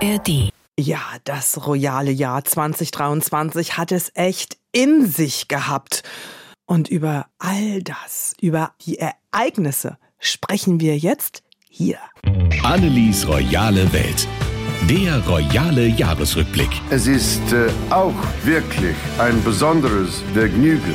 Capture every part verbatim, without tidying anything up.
R D. Ja, das royale Jahr zwanzig dreiundzwanzig hat es echt in sich gehabt. Und über all das, über die Ereignisse sprechen wir jetzt hier. Annelies royale Welt. Der royale Jahresrückblick. Es ist äh, auch wirklich ein besonderes Vergnügen.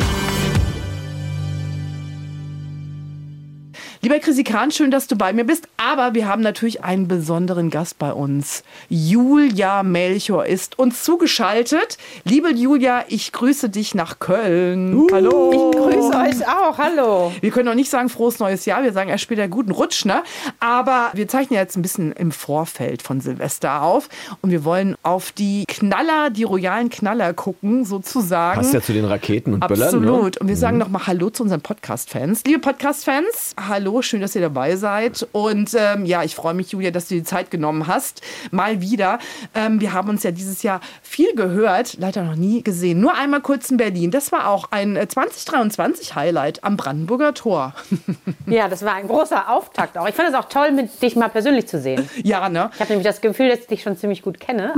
Lieber Chrissy Kahn, schön, dass du bei mir bist. Aber wir haben natürlich einen besonderen Gast bei uns. Julia Melchior ist uns zugeschaltet. Liebe Julia, ich grüße dich nach Köln. Uh, hallo. Ich grüße euch auch. Hallo. Wir können auch nicht sagen frohes neues Jahr. Wir sagen erst später guten Rutsch, ne? Aber wir zeichnen jetzt ein bisschen im Vorfeld von Silvester auf. Und wir wollen auf die Knaller, die royalen Knaller gucken, sozusagen. Passt ja zu den Raketen und Böllern. Absolut. Ne? Und wir sagen nochmal Hallo zu unseren Podcast-Fans. Liebe Podcast-Fans, hallo, schön, dass ihr dabei seid. Und ähm, ja, ich freue mich, Julia, dass du die Zeit genommen hast. Mal wieder. Ähm, wir haben uns ja dieses Jahr viel gehört, leider noch nie gesehen. Nur einmal kurz in Berlin. Das war auch ein zwanzig dreiundzwanzig-Highlight am Brandenburger Tor. Ja, das war ein großer Auftakt auch. Ich fand es auch toll, mit dich mal persönlich zu sehen. Ja, ne? Ich habe nämlich das Gefühl, dass ich dich schon ziemlich gut kenne.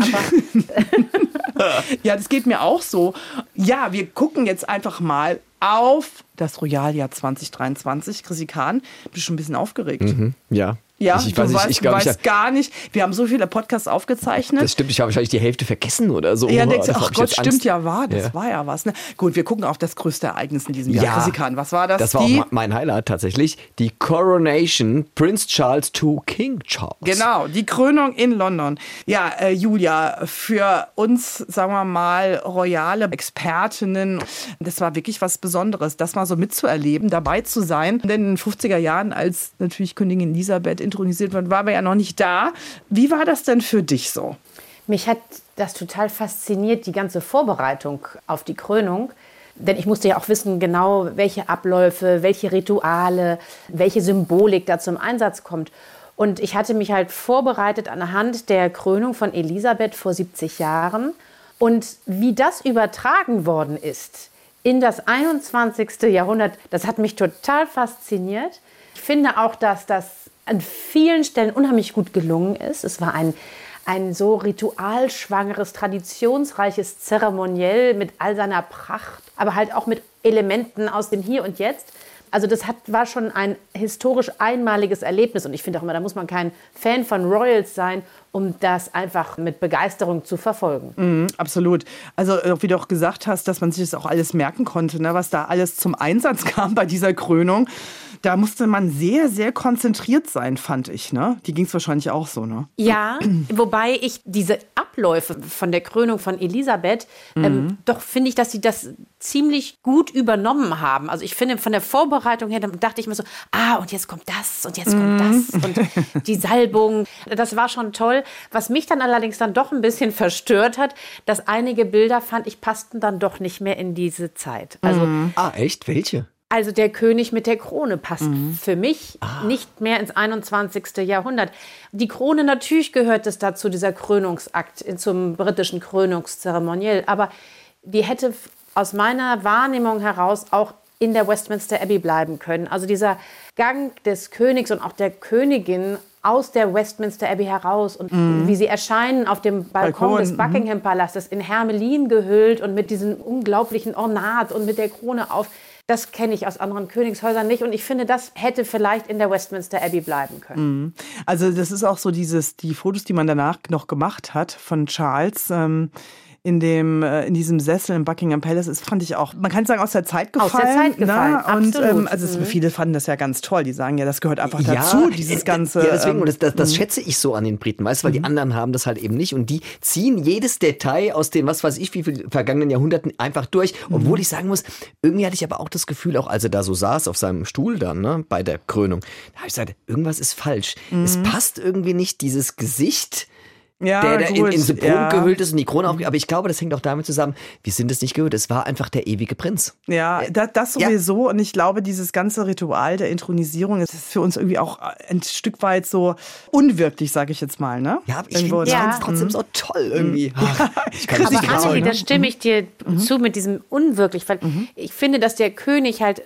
Aber ja, das geht mir auch so. Ja, wir gucken jetzt einfach mal auf das Royaljahr zwanzig dreiundzwanzig. Chrissy Kahn, bist du schon ein bisschen aufgeregt? Mhm, ja. Ja, ich, ich du weiß, weißt, ich, ich glaub, du weißt ich, gar nicht. Wir haben so viele Podcasts aufgezeichnet. Das stimmt, ich habe wahrscheinlich die Hälfte vergessen oder so. Ja, denkst du, Das ach hab ich Gott, jetzt stimmt Angst. ja, war, das Ja. war ja was. Ne? Gut, wir gucken auf das größte Ereignis in diesem Jahr. Ja, Chrissy Kahn, was war das? Das war die? auch mein Highlight tatsächlich. Die Coronation Prince Charles to King Charles. Genau, die Krönung in London. Ja, äh, Julia, für uns, sagen wir mal, royale Expertinnen, das war wirklich was Besonderes, das mal so mitzuerleben, dabei zu sein. Denn in den fünfziger Jahren, als natürlich Königin Elisabeth intronisiert wurde, waren wir ja noch nicht da. Wie war das denn für dich so? mich hat das total fasziniert, die ganze Vorbereitung auf die Krönung. Denn ich musste ja auch wissen, genau welche Abläufe, welche Rituale, welche Symbolik da zum Einsatz kommt. Und ich hatte mich halt vorbereitet anhand der Krönung von Elisabeth vor siebzig Jahren. Und wie das übertragen worden ist in das einundzwanzigste Jahrhundert, das hat mich total fasziniert. Ich finde auch, dass das an vielen Stellen unheimlich gut gelungen ist. Es war ein, ein so ritualschwangeres, traditionsreiches Zeremoniell mit all seiner Pracht, aber halt auch mit Elementen aus dem Hier und Jetzt. Also das hat, war schon ein historisch einmaliges Erlebnis. Und ich finde auch immer, da muss man kein Fan von Royals sein, um das einfach mit Begeisterung zu verfolgen. Mhm, absolut. Also wie du auch gesagt hast, dass man sich das auch alles merken konnte, ne, was da alles zum Einsatz kam bei dieser Krönung. Da musste man sehr, sehr konzentriert sein, fand ich. Ne? Die ging es wahrscheinlich auch so, ne? Ja, wobei ich diese Abläufe von der Krönung von Elisabeth, mhm. ähm, doch finde ich, dass sie das ziemlich gut übernommen haben. Also ich finde, von der Vorbereitung her, da dachte ich mir so, ah, und jetzt kommt das und jetzt kommt mhm. das und die Salbung. Das war schon toll. Was mich dann allerdings dann doch ein bisschen verstört hat, dass einige Bilder, fand ich, passten dann doch nicht mehr in diese Zeit. Also, mhm. Ah, echt? Welche? Also der König mit der Krone passt mhm. für mich ah. nicht mehr ins einundzwanzigste Jahrhundert. Die Krone, natürlich gehört es dazu, dieser Krönungsakt, zum britischen Krönungszeremoniell. Aber die hätte aus meiner Wahrnehmung heraus auch in der Westminster Abbey bleiben können. Also dieser Gang des Königs und auch der Königin aus der Westminster Abbey heraus und mhm. wie sie erscheinen auf dem Balkon, Balkon. des Buckingham Palastes in Hermelin gehüllt und mit diesem unglaublichen Ornat und mit der Krone auf. Das kenne ich aus anderen Königshäusern nicht. Und ich finde, das hätte vielleicht in der Westminster Abbey bleiben können. Also das ist auch so dieses, die Fotos, die man danach noch gemacht hat von Charles, ähm, in dem in diesem Sessel im Buckingham Palace, ist, fand ich auch, man kann sagen, aus der Zeit gefallen. Aus der Zeit gefallen, ne? Und absolut. ähm, also es, mhm. viele fanden das ja ganz toll. Die sagen ja, das gehört einfach ja, dazu, dieses ganze. Ja, deswegen, ähm, und das, das, das schätze ich so an den Briten, weißt du, weil mhm. die anderen haben das halt eben nicht. Und die ziehen jedes Detail aus den, was weiß ich, wie vielen vergangenen Jahrhunderten einfach durch. Obwohl mhm. ich sagen muss, irgendwie hatte ich aber auch das Gefühl, auch als er da so saß auf seinem Stuhl dann, ne, bei der Krönung, da habe ich gesagt, irgendwas ist falsch. Mhm. Es passt irgendwie nicht, dieses Gesicht, Ja, der, der in, in so Prunk ja. gehüllt ist und die Krone aufgeht. Aber ich glaube, das hängt auch damit zusammen, wir sind es nicht gewöhnt. Es war einfach der ewige Prinz. Ja, das, das sowieso. Ja. Und ich glaube, dieses ganze Ritual der Inthronisierung ist für uns irgendwie auch ein Stück weit so unwirklich, sage ich jetzt mal. Ne? Ja, aber ich finde es ja. trotzdem so toll irgendwie. Ach, ich kann aber nicht Annelie, trauen, da stimme ich dir mhm. zu mit diesem unwirklich. Weil mhm. ich finde, dass der König halt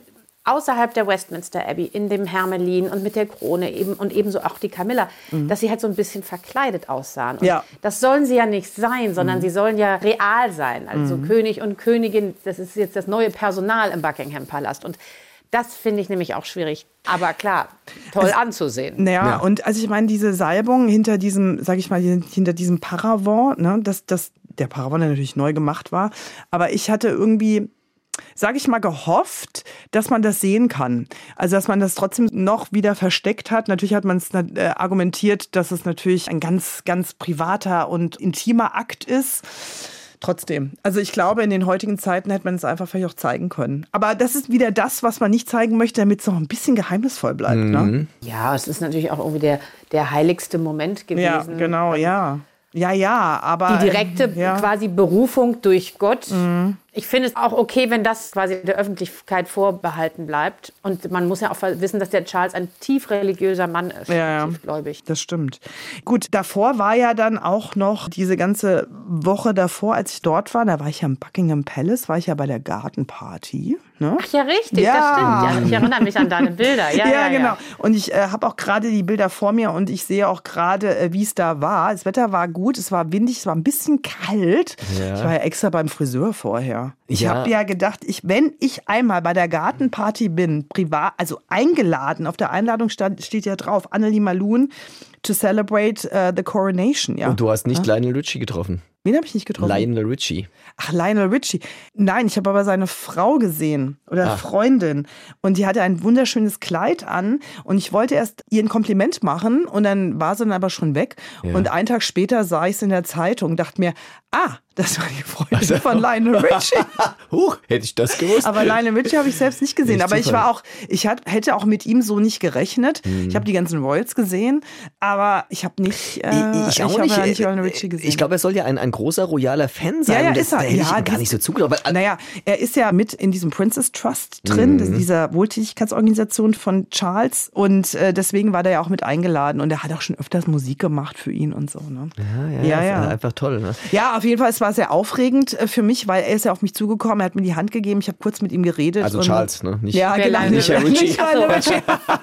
außerhalb der Westminster Abbey, in dem Hermelin und mit der Krone eben und ebenso auch die Camilla, mhm. dass sie halt so ein bisschen verkleidet aussahen. Und ja. das sollen sie ja nicht sein, sondern mhm. sie sollen ja real sein. Also mhm. König und Königin, das ist jetzt das neue Personal im Buckingham Palast. Und das finde ich nämlich auch schwierig. Aber klar, toll also, anzusehen. Naja, ja. und also ich meine, diese Salbung hinter diesem, sag ich mal, hinter diesem Paravent, ne, dass das, der Paravent, der natürlich neu gemacht war, aber ich hatte irgendwie, sage ich mal, gehofft, dass man das sehen kann. Also, dass man das trotzdem noch wieder versteckt hat. Natürlich hat man es äh, argumentiert, dass es natürlich ein ganz, ganz privater und intimer Akt ist. Trotzdem. Also ich glaube, in den heutigen Zeiten hätte man es einfach vielleicht auch zeigen können. Aber das ist wieder das, was man nicht zeigen möchte, damit es noch ein bisschen geheimnisvoll bleibt. Mhm. Ne? Ja, es ist natürlich auch irgendwie der, der heiligste Moment gewesen. Ja, genau, ja. Ja, ja, aber... Die direkte äh, ja. quasi Berufung durch Gott. Mhm. Ich finde es auch okay, wenn das quasi der Öffentlichkeit vorbehalten bleibt. Und man muss ja auch wissen, dass der Charles ein tief religiöser Mann ist. Ja, ja. Tiefgläubig. Das stimmt. Gut, davor war ja dann auch noch diese ganze Woche davor, als ich dort war, da war ich ja im Buckingham Palace, war ich ja bei der Gartenparty. Ne? Ach ja, richtig, ja. das stimmt. Ja, ich erinnere mich an deine Bilder. Ja, ja, ja, genau. Ja. Und ich äh, habe auch gerade die Bilder vor mir und ich sehe auch gerade, äh, wie es da war. Das Wetter war gut, es war windig, es war ein bisschen kalt. Ja. Ich war ja extra beim Friseur vorher. Ich ja. habe ja gedacht, ich, wenn ich einmal bei der Gartenparty bin, privat, also eingeladen, auf der Einladung stand, steht ja drauf, Annelie Malun to celebrate uh, the coronation. Ja. Und du hast nicht ja? Lionel Richie getroffen? Wen habe ich nicht getroffen? Lionel Richie. Ach, Lionel Richie. Nein, ich habe aber seine Frau gesehen oder Ach. Freundin. Und die hatte ein wunderschönes Kleid an. Und ich wollte erst ihr ein Kompliment machen. Und dann war sie dann aber schon weg. Ja. Und einen Tag später sah ich es in der Zeitung und dachte mir, ah, das war die Freundin also, von Lionel Richie. Huch, hätte ich das gewusst. Aber Lionel Richie habe ich selbst nicht gesehen. Nicht aber ich war auch, ich hat, hätte auch mit ihm so nicht gerechnet. Mhm. Ich habe die ganzen Royals gesehen, aber ich habe nicht, äh, ich, ich auch ich nicht, ja nicht Lionel Richie gesehen. Ich glaube, er soll ja ein, ein großer royaler Fan sein. Ja, ja, das, ist er. Da hätte ja, ich ihm gar nicht so zugetraut. Naja, er ist ja mit in diesem Princess Trust drin, mhm. dieser Wohltätigkeitsorganisation von Charles. Und äh, deswegen war der ja auch mit eingeladen. Und er hat auch schon öfters Musik gemacht für ihn und so. Ne? Ja, ja, ja, ja. Einfach toll. Ne? Ja, auf jeden Fall, es war sehr aufregend für mich, weil er ist ja auf mich zugekommen, er hat mir die Hand gegeben, ich habe kurz mit ihm geredet. Also und Charles, ne? Nicht, ja, genau. nicht Herr Richie. Nicht Richie.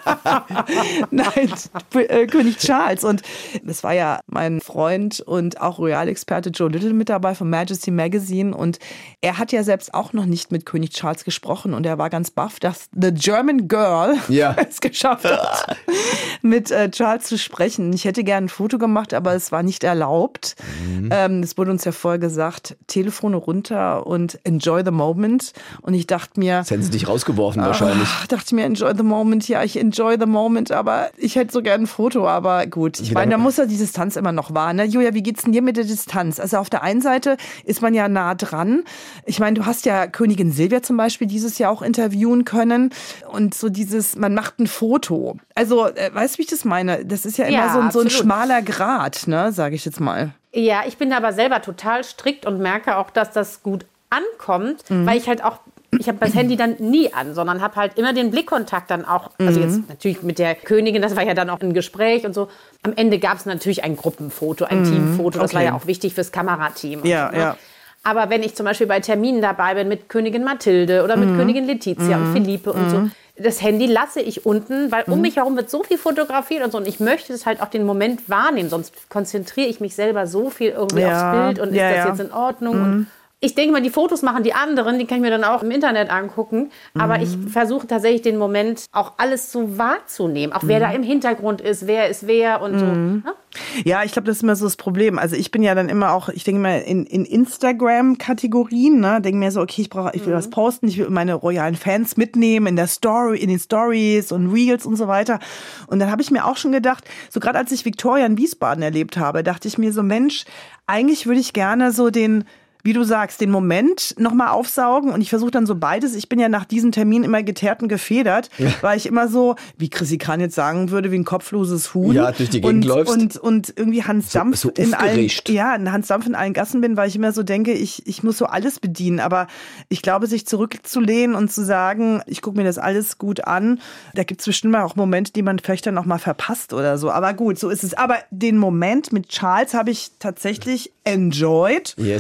Nein, äh, König Charles. Und es war ja mein Freund und auch Royalexperte Joe Little mit dabei vom Majesty Magazine. Und er hat ja selbst auch noch nicht mit König Charles gesprochen. Und er war ganz baff, dass The German Girl ja. es geschafft hat, mit äh, Charles zu sprechen. Ich hätte gerne ein Foto gemacht, aber es war nicht erlaubt. Mhm. Ähm, es wurde uns ja vorher gesagt, Telefone runter und enjoy the moment. Und ich dachte mir... Das hätten sie dich rausgeworfen wahrscheinlich. Ich dachte mir, enjoy the moment. Ja, ich enjoy the moment, aber ich hätte so gerne ein Foto. Aber gut, ich meine, da muss ja die Distanz immer noch wahren. Ne? Julia, wie geht's denn dir mit der Distanz? Also auf der einen Seite ist man ja nah dran. Ich meine, du hast ja Königin Silvia zum Beispiel dieses Jahr auch interviewen können. Und so dieses, man macht ein Foto. Also, äh, weißt du, wie ich das meine? Das ist ja immer ja, so, ein, so ein schmaler Grat, ne, sage ich jetzt mal. Ja, ich bin aber selber total strikt und merke auch, dass das gut ankommt, mhm. weil ich halt auch, ich habe das Handy dann nie an, sondern habe halt immer den Blickkontakt dann auch, also jetzt natürlich mit der Königin, das war ja dann auch ein Gespräch und so. Am Ende gab es natürlich ein Gruppenfoto, ein mhm. Teamfoto, das okay. war ja auch wichtig fürs Kamerateam. Ja, so, ne? ja. Aber wenn ich zum Beispiel bei Terminen dabei bin mit Königin Mathilde oder mit mhm. Königin Letizia mhm. und Philippe und mhm. so, das Handy lasse ich unten, weil mhm. um mich herum wird so viel fotografiert und so. Und ich möchte das halt auch den Moment wahrnehmen, sonst konzentriere ich mich selber so viel irgendwie ja. aufs Bild und ja, ist das ja. jetzt in Ordnung? Mhm. Und ich denke mal, die Fotos machen die anderen, die kann ich mir dann auch im Internet angucken. Aber mhm. ich versuche tatsächlich den Moment auch alles so wahrzunehmen. Auch wer mhm. da im Hintergrund ist, wer ist wer und so. Mhm. Ja? Ja, ich glaube, das ist immer so das Problem. Also ich bin ja dann immer auch, ich denke mal in, in Instagram-Kategorien, ne, denke mir so, okay, ich brauche, ich will mhm. was posten, ich will meine royalen Fans mitnehmen in der Story, in den Stories und Reels und so weiter. Und dann habe ich mir auch schon gedacht, so gerade als ich Victoria in Wiesbaden erlebt habe, dachte ich mir so, Mensch, eigentlich würde ich gerne so den, wie du sagst, den Moment nochmal aufsaugen und ich versuche dann so beides. Ich bin ja nach diesem Termin immer geteert und gefedert, ja. weil ich immer so, wie Chrissy Kahn jetzt sagen würde, wie ein kopfloses Huhn. Ja, durch die Gegend und, läufst. Und, und irgendwie Hans Dampf so, so in allen, ja, Hans Dampf in allen Gassen bin, weil ich immer so denke, ich, ich muss so alles bedienen. Aber ich glaube, sich zurückzulehnen und zu sagen, ich gucke mir das alles gut an, da gibt es bestimmt mal auch Momente, die man vielleicht dann auch mal verpasst oder so. Aber gut, so ist es. Aber den Moment mit Charles habe ich tatsächlich enjoyed. Yes. Es ist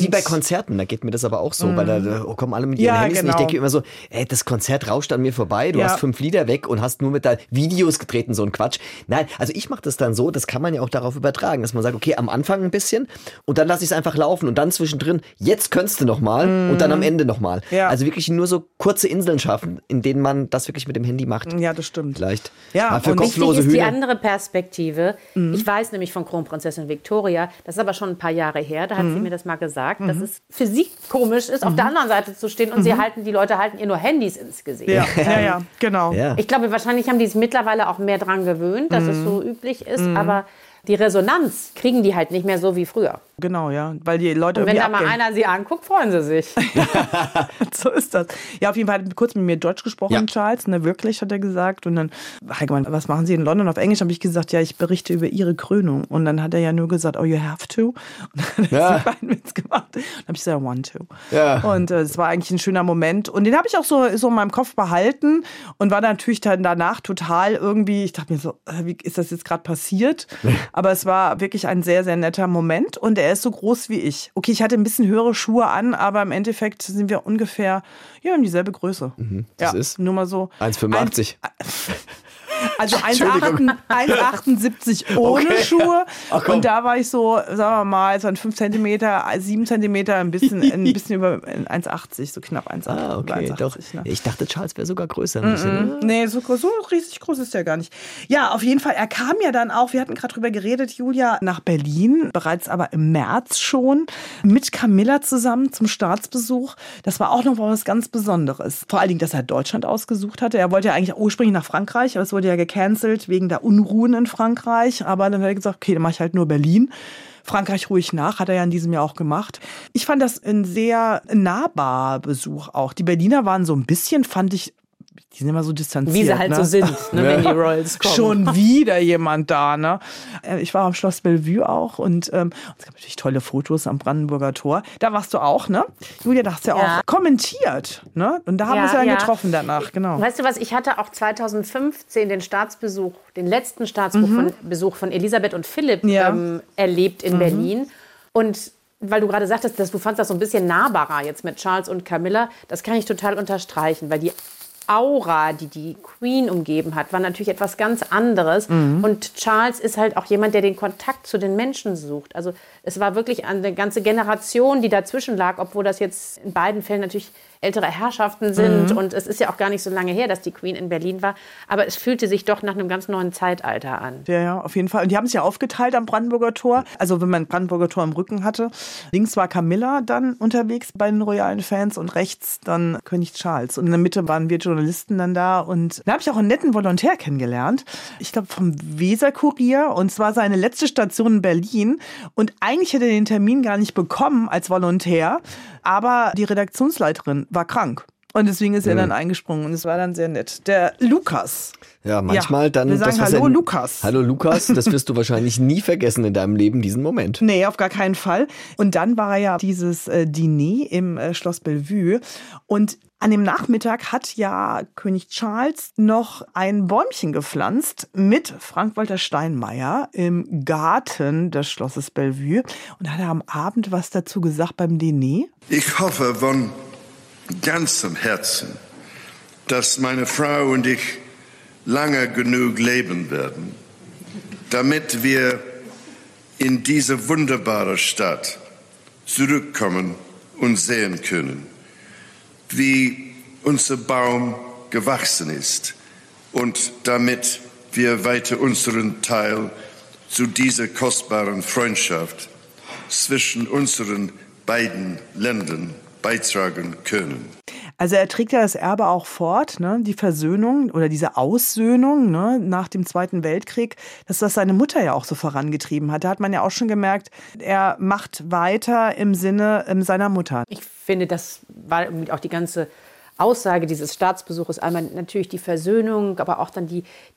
ist wie bei Konzerten, da geht mir das aber auch so, mm. weil da, da kommen alle mit ihren ja, Handys genau. und ich denke immer so, ey, das Konzert rauscht an mir vorbei, du ja. hast fünf Lieder weg und hast nur mit deinen Videos getreten, so ein Quatsch. Nein, also ich mache das dann so, das kann man ja auch darauf übertragen, dass man sagt, okay, am Anfang ein bisschen und dann lasse ich es einfach laufen und dann zwischendrin, jetzt könntest du nochmal mm. und dann am Ende nochmal. Ja. Also wirklich nur so kurze Inseln schaffen, in denen man das wirklich mit dem Handy macht. Ja, das stimmt. Vielleicht. Ja, für und wichtig ist Hühner. die andere Perspektive. Mhm. Ich weiß nämlich von Kronprinzessin Victoria, das ist aber schon ein paar Jahre her, da hat mhm. sie mir das mal gesagt, mhm. dass es für sie komisch ist, auf mhm. der anderen Seite zu stehen und mhm. sie halten, die Leute halten ihr nur Handys ins Gesicht. Ja, ja, ja, genau. Ja. Ich glaube, wahrscheinlich haben die es mittlerweile auch mehr dran gewöhnt, dass mhm. es so üblich ist, mhm. aber die Resonanz kriegen die halt nicht mehr so wie früher. Genau, ja, weil die Leute und wenn da abgehen. mal einer sie anguckt, freuen sie sich. So ist das. Ja, auf jeden Fall hat er kurz mit mir Deutsch gesprochen, ja. Charles, ne, wirklich, hat er gesagt. Und dann, Heike meinte, was machen Sie in London auf Englisch? Habe ich gesagt, ja, ich berichte über Ihre Krönung. Und dann hat er ja nur gesagt, oh, you have to. Und dann hat er ja. so einen Witz gemacht. Dann habe ich gesagt, I want to. Ja. Und äh, es war eigentlich ein schöner Moment. Und den habe ich auch so, so in meinem Kopf behalten und war natürlich dann danach total irgendwie, ich dachte mir so, wie ist das jetzt gerade passiert? Aber es war wirklich ein sehr, sehr netter Moment. Und er ist so groß wie ich. Okay, ich hatte ein bisschen höhere Schuhe an, aber im Endeffekt sind wir ungefähr, ja, wir haben dieselbe Größe. Mhm, das ja, ist nur mal so. eins Komma fünfundachtzig. Also eins Komma achtundsiebzig ohne okay. Schuhe. Ach, und da war ich so, sagen wir mal, so ein fünf Zentimeter, sieben Zentimeter, ein bisschen, ein bisschen über eins Komma achtzig, so knapp eins Komma achtzig. Ah, okay, eins Komma achtzig, doch. ne? Ich dachte, Charles wäre sogar größer. Mm -mm. Nee, so, so riesig groß ist er gar nicht. Ja, auf jeden Fall, er kam ja dann auch, wir hatten gerade drüber geredet, Julia, nach Berlin, bereits aber im März schon, mit Camilla zusammen zum Staatsbesuch. Das war auch noch was ganz Besonderes. Vor allen Dingen, dass er Deutschland ausgesucht hatte. Er wollte ja eigentlich ursprünglich nach Frankreich, aber es wurde ja gecancelt wegen der Unruhen in Frankreich. Aber dann hat er gesagt, okay, dann mache ich halt nur Berlin. Frankreich ruhig nach, hat er ja in diesem Jahr auch gemacht. Ich fand das ein sehr nahbarer Besuch auch. Die Berliner waren so ein bisschen, fand ich, die sind immer so distanziert. Wie sie halt ne? so sind, ne, wenn die Royals kommen. Schon wieder jemand da, ne? Ich war am Schloss Bellevue auch und ähm, es gab natürlich tolle Fotos am Brandenburger Tor. Da warst du auch, ne? Julia, da hast du ja, ja auch kommentiert, ne? Und da haben ja, wir uns ja dann ja. getroffen danach, genau. Weißt du was, ich hatte auch zweitausendfünfzehn den Staatsbesuch, den letzten Staatsbesuch mhm. von, Besuch von Elisabeth und Philipp ja. ähm, erlebt in mhm. Berlin. Und weil du gerade sagtest, dass du fandst das so ein bisschen nahbarer jetzt mit Charles und Camilla, das kann ich total unterstreichen, weil die Aura, die die Queen umgeben hat, war natürlich etwas ganz anderes. Mhm. Und Charles ist halt auch jemand, der den Kontakt zu den Menschen sucht. Also es war wirklich eine ganze Generation, die dazwischen lag, obwohl das jetzt in beiden Fällen natürlich ältere Herrschaften sind. Mhm. Und es ist ja auch gar nicht so lange her, dass die Queen in Berlin war. Aber es fühlte sich doch nach einem ganz neuen Zeitalter an. Ja, ja, auf jeden Fall. Und die haben es ja aufgeteilt am Brandenburger Tor. Also wenn man Brandenburger Tor im Rücken hatte. Links war Camilla dann unterwegs bei den royalen Fans und rechts dann König Charles. Und in der Mitte waren wir Journalisten dann da. Und da habe ich auch einen netten Volontär kennengelernt. Ich glaube vom Weser-Kurier. Und zwar seine letzte Station in Berlin. Und eigentlich hätte er den Termin gar nicht bekommen als Volontär. Aber die Redaktionsleiterin war krank. Und deswegen ist er dann eingesprungen und es war dann sehr nett. Der Lukas. Ja, manchmal ja, dann... Wir sagen das, Hallo er, Lukas. Hallo Lukas, das wirst du wahrscheinlich nie vergessen in deinem Leben, diesen Moment. Nee, auf gar keinen Fall. Und dann war ja dieses äh, Diner im äh, Schloss Bellevue und an dem Nachmittag hat ja König Charles noch ein Bäumchen gepflanzt mit Frank-Walter Steinmeier im Garten des Schlosses Bellevue. Und hat er am Abend was dazu gesagt beim Diner? Ich hoffe von ganzem Herzen, dass meine Frau und ich lange genug leben werden, damit wir in diese wunderbare Stadt zurückkommen und sehen können, wie unser Baum gewachsen ist und damit wir weiter unseren Teil zu dieser kostbaren Freundschaft zwischen unseren beiden Ländern beitragen können. Also er trägt ja das Erbe auch fort, ne? Die Versöhnung oder diese Aussöhnung, ne? Nach dem Zweiten Weltkrieg, dass das seine Mutter ja auch so vorangetrieben hat. Da hat man ja auch schon gemerkt, er macht weiter im Sinne ähm, seiner Mutter. Ich finde, das war auch die ganze Aussage dieses Staatsbesuches. Einmal natürlich die Versöhnung, aber auch dann die,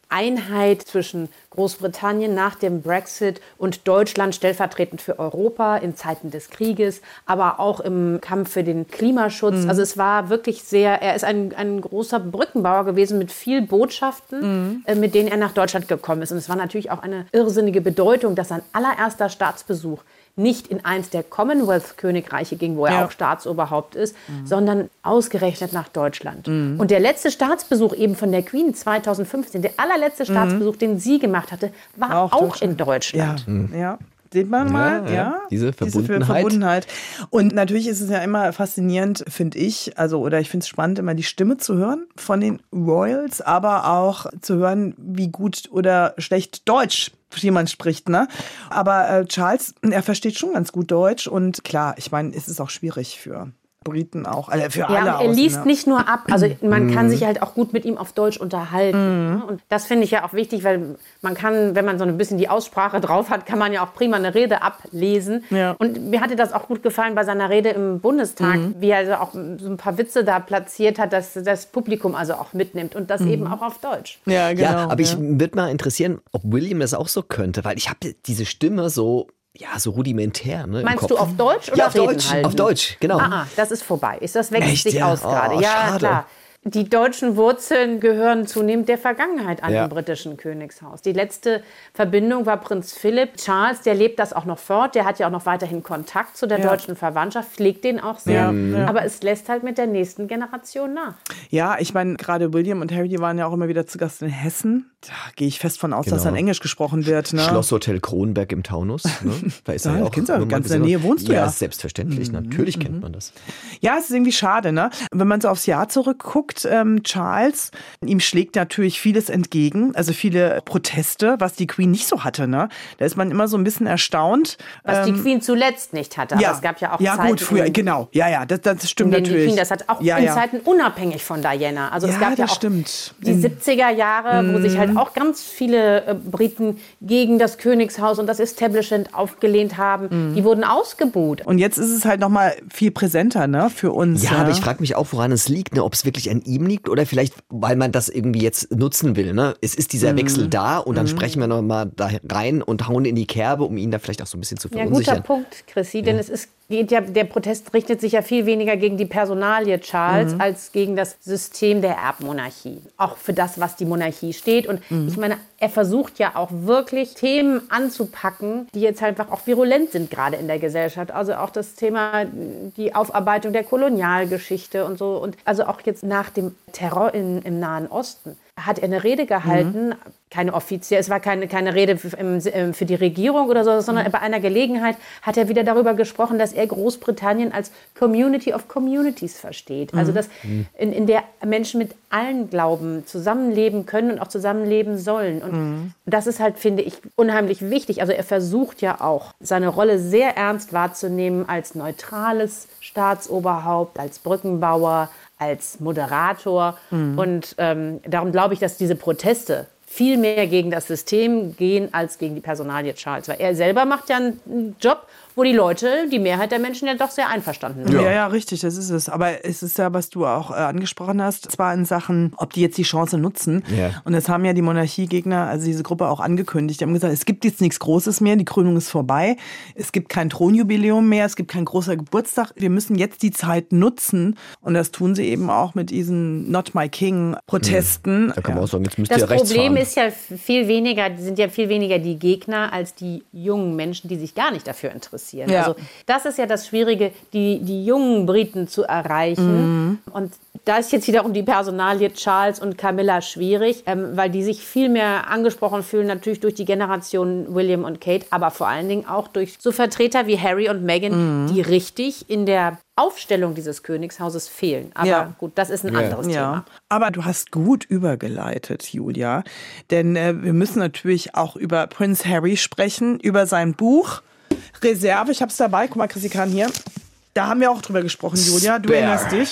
Einheit zwischen Großbritannien nach dem Brexit und Deutschland stellvertretend für Europa in Zeiten des Krieges, aber auch im Kampf für den Klimaschutz. Mhm. Also es war wirklich sehr, er ist ein, ein großer Brückenbauer gewesen mit viel Botschaften, mhm. äh, mit denen er nach Deutschland gekommen ist. Und es war natürlich auch eine irrsinnige Bedeutung, dass sein allererster Staatsbesuch nicht in eins der Commonwealth-Königreiche ging, wo er ja. auch Staatsoberhaupt ist, mhm. sondern ausgerechnet nach Deutschland. Mhm. Und der letzte Staatsbesuch eben von der Queen zweitausendfünfzehn, der allerletzte Staatsbesuch, mhm. den sie gemacht hatte, war auch, auch Deutschland. in Deutschland. Ja, mhm. ja. Sieht man mal, ja, ja. ja. Diese Verbundenheit. Diese Verbundenheit. Und natürlich ist es ja immer faszinierend, finde ich, also oder ich finde es spannend, immer die Stimme zu hören von den Royals, aber auch zu hören, wie gut oder schlecht Deutsch jemand spricht, ne? Aber äh, Charles, er versteht schon ganz gut Deutsch und klar, ich meine, es ist auch schwierig für Briten auch, also für ja, alle. Und er außen, liest ne? nicht nur ab, also man kann sich halt auch gut mit ihm auf Deutsch unterhalten. Mhm. Ne? Und das finde ich ja auch wichtig, weil man kann, wenn man so ein bisschen die Aussprache drauf hat, kann man ja auch prima eine Rede ablesen. Ja. Und mir hatte das auch gut gefallen bei seiner Rede im Bundestag, mhm. wie er also auch so ein paar Witze da platziert hat, dass das Publikum also auch mitnimmt und das mhm. eben auch auf Deutsch. Ja, genau. Ja, aber ja. ich würde mal interessieren, ob William das auch so könnte, weil ich habe diese Stimme so Ja, so rudimentär. Ne, Meinst du auf Deutsch oder ja, auf Reden Deutsch, halten? auf Deutsch, genau. Ah, ah, das ist vorbei. Ist das wächst Echt, sich ja? aus gerade? Oh, Ja, schade. klar. Die deutschen Wurzeln gehören zunehmend der Vergangenheit an Ja. dem britischen Königshaus. Die letzte Verbindung war Prinz Philipp. Charles, der lebt das auch noch fort. Der hat ja auch noch weiterhin Kontakt zu der Ja. deutschen Verwandtschaft, pflegt den auch sehr. Ja, ja. Aber es lässt halt mit der nächsten Generation nach. Ja, ich meine, gerade William und Harry, die waren ja auch immer wieder zu Gast in Hessen. Da gehe ich fest von aus, Genau. dass dann Englisch gesprochen wird. Ne? Schlosshotel Kronberg im Taunus. Ne? Da ist Ja, er ja das auch kennst du, immer mal ganz in der gesehen. Nähe wohnst du ja. ja. Selbstverständlich, natürlich kennt man das. Ja, es ist irgendwie schade, ne? Wenn man so aufs Jahr zurückguckt, ähm, Charles, ihm schlägt natürlich vieles entgegen, also viele Proteste, was die Queen nicht so hatte, ne? Da ist man immer so ein bisschen erstaunt. Was ähm, die Queen zuletzt nicht hatte. Aber ja, es gab ja auch ja, Zeiten, gut, früher, in, genau. Ja, ja, das, das stimmt in denen die natürlich. Queen das hat, auch ja, in ja. Zeiten unabhängig von Diana. Also es Ja, gab ja das auch stimmt. die In- siebziger Jahre, wo sich halt auch ganz viele äh, Briten gegen das Königshaus und das Establishment aufgelehnt haben. Die wurden ausgebuht. Und jetzt ist es halt noch mal viel präsenter, ne, für uns. Ja, ne? aber ich frage mich auch, woran es liegt, ne? Ob es wirklich an ihm liegt oder vielleicht, weil man das irgendwie jetzt nutzen will. Ne? Es ist dieser Wechsel da und dann sprechen wir noch mal da rein und hauen in die Kerbe, um ihn da vielleicht auch so ein bisschen zu Ja, verunsichern. guter Punkt, Chrissy, denn es ist geht ja, der Protest richtet sich ja viel weniger gegen die Personalie Charles mhm. als gegen das System der Erbmonarchie. Auch für das, was die Monarchie steht. Und mhm. ich meine, er versucht ja auch wirklich Themen anzupacken, die jetzt einfach auch virulent sind, gerade in der Gesellschaft. Also auch das Thema, die Aufarbeitung der Kolonialgeschichte und so. Und also auch jetzt nach dem Terror in, im Nahen Osten hat er eine Rede gehalten, mhm. keine offizielle, es war keine, keine Rede für, für die Regierung oder so, sondern mhm. bei einer Gelegenheit hat er wieder darüber gesprochen, dass er Großbritannien als Community of Communities versteht. Mhm. Also dass in, in der Menschen mit allen Glauben zusammenleben können und auch zusammenleben sollen. Und mhm. das ist halt, finde ich, unheimlich wichtig. Also er versucht ja auch, seine Rolle sehr ernst wahrzunehmen als neutrales Staatsoberhaupt, als Brückenbauer, als Moderator. Mhm. Und ähm, darum glaube ich, dass diese Proteste viel mehr gegen das System gehen als gegen die Personalie Charles. Weil er selber macht ja einen Job, wo die Leute, die Mehrheit der Menschen ja doch sehr einverstanden sind. Ja. ja, ja, richtig, das ist es. Aber es ist ja, was du auch äh, angesprochen hast, zwar in Sachen, ob die jetzt die Chance nutzen. Ja. Und das haben ja die Monarchiegegner, also diese Gruppe auch angekündigt. Die haben gesagt, es gibt jetzt nichts Großes mehr, die Krönung ist vorbei. Es gibt kein Thronjubiläum mehr, es gibt kein großer Geburtstag. Wir müssen jetzt die Zeit nutzen. Und das tun sie eben auch mit diesen Not My King Protesten. Da kann man ja. auch sagen, jetzt müsst Das ihr rechts Problem fahren. ist ja viel weniger, sind ja viel weniger die Gegner als die jungen Menschen, die sich gar nicht dafür interessieren. Ja. Also das ist ja das Schwierige, die, die jungen Briten zu erreichen. Mhm. Und da ist jetzt wiederum die Personalie Charles und Camilla schwierig, ähm, weil die sich viel mehr angesprochen fühlen, natürlich durch die Generation William und Kate, aber vor allen Dingen auch durch so Vertreter wie Harry und Meghan, mhm. die richtig in der Aufstellung dieses Königshauses fehlen. Aber Ja. gut, das ist ein Ja. anderes Ja, Thema. aber du hast gut übergeleitet, Julia. Denn äh, wir müssen natürlich auch über Prince Harry sprechen, über sein Buch Reserve. Ich habe es dabei. Guck mal, Chrissy Kahn hier. Da haben wir auch drüber gesprochen, Julia. Du Spare. erinnerst dich.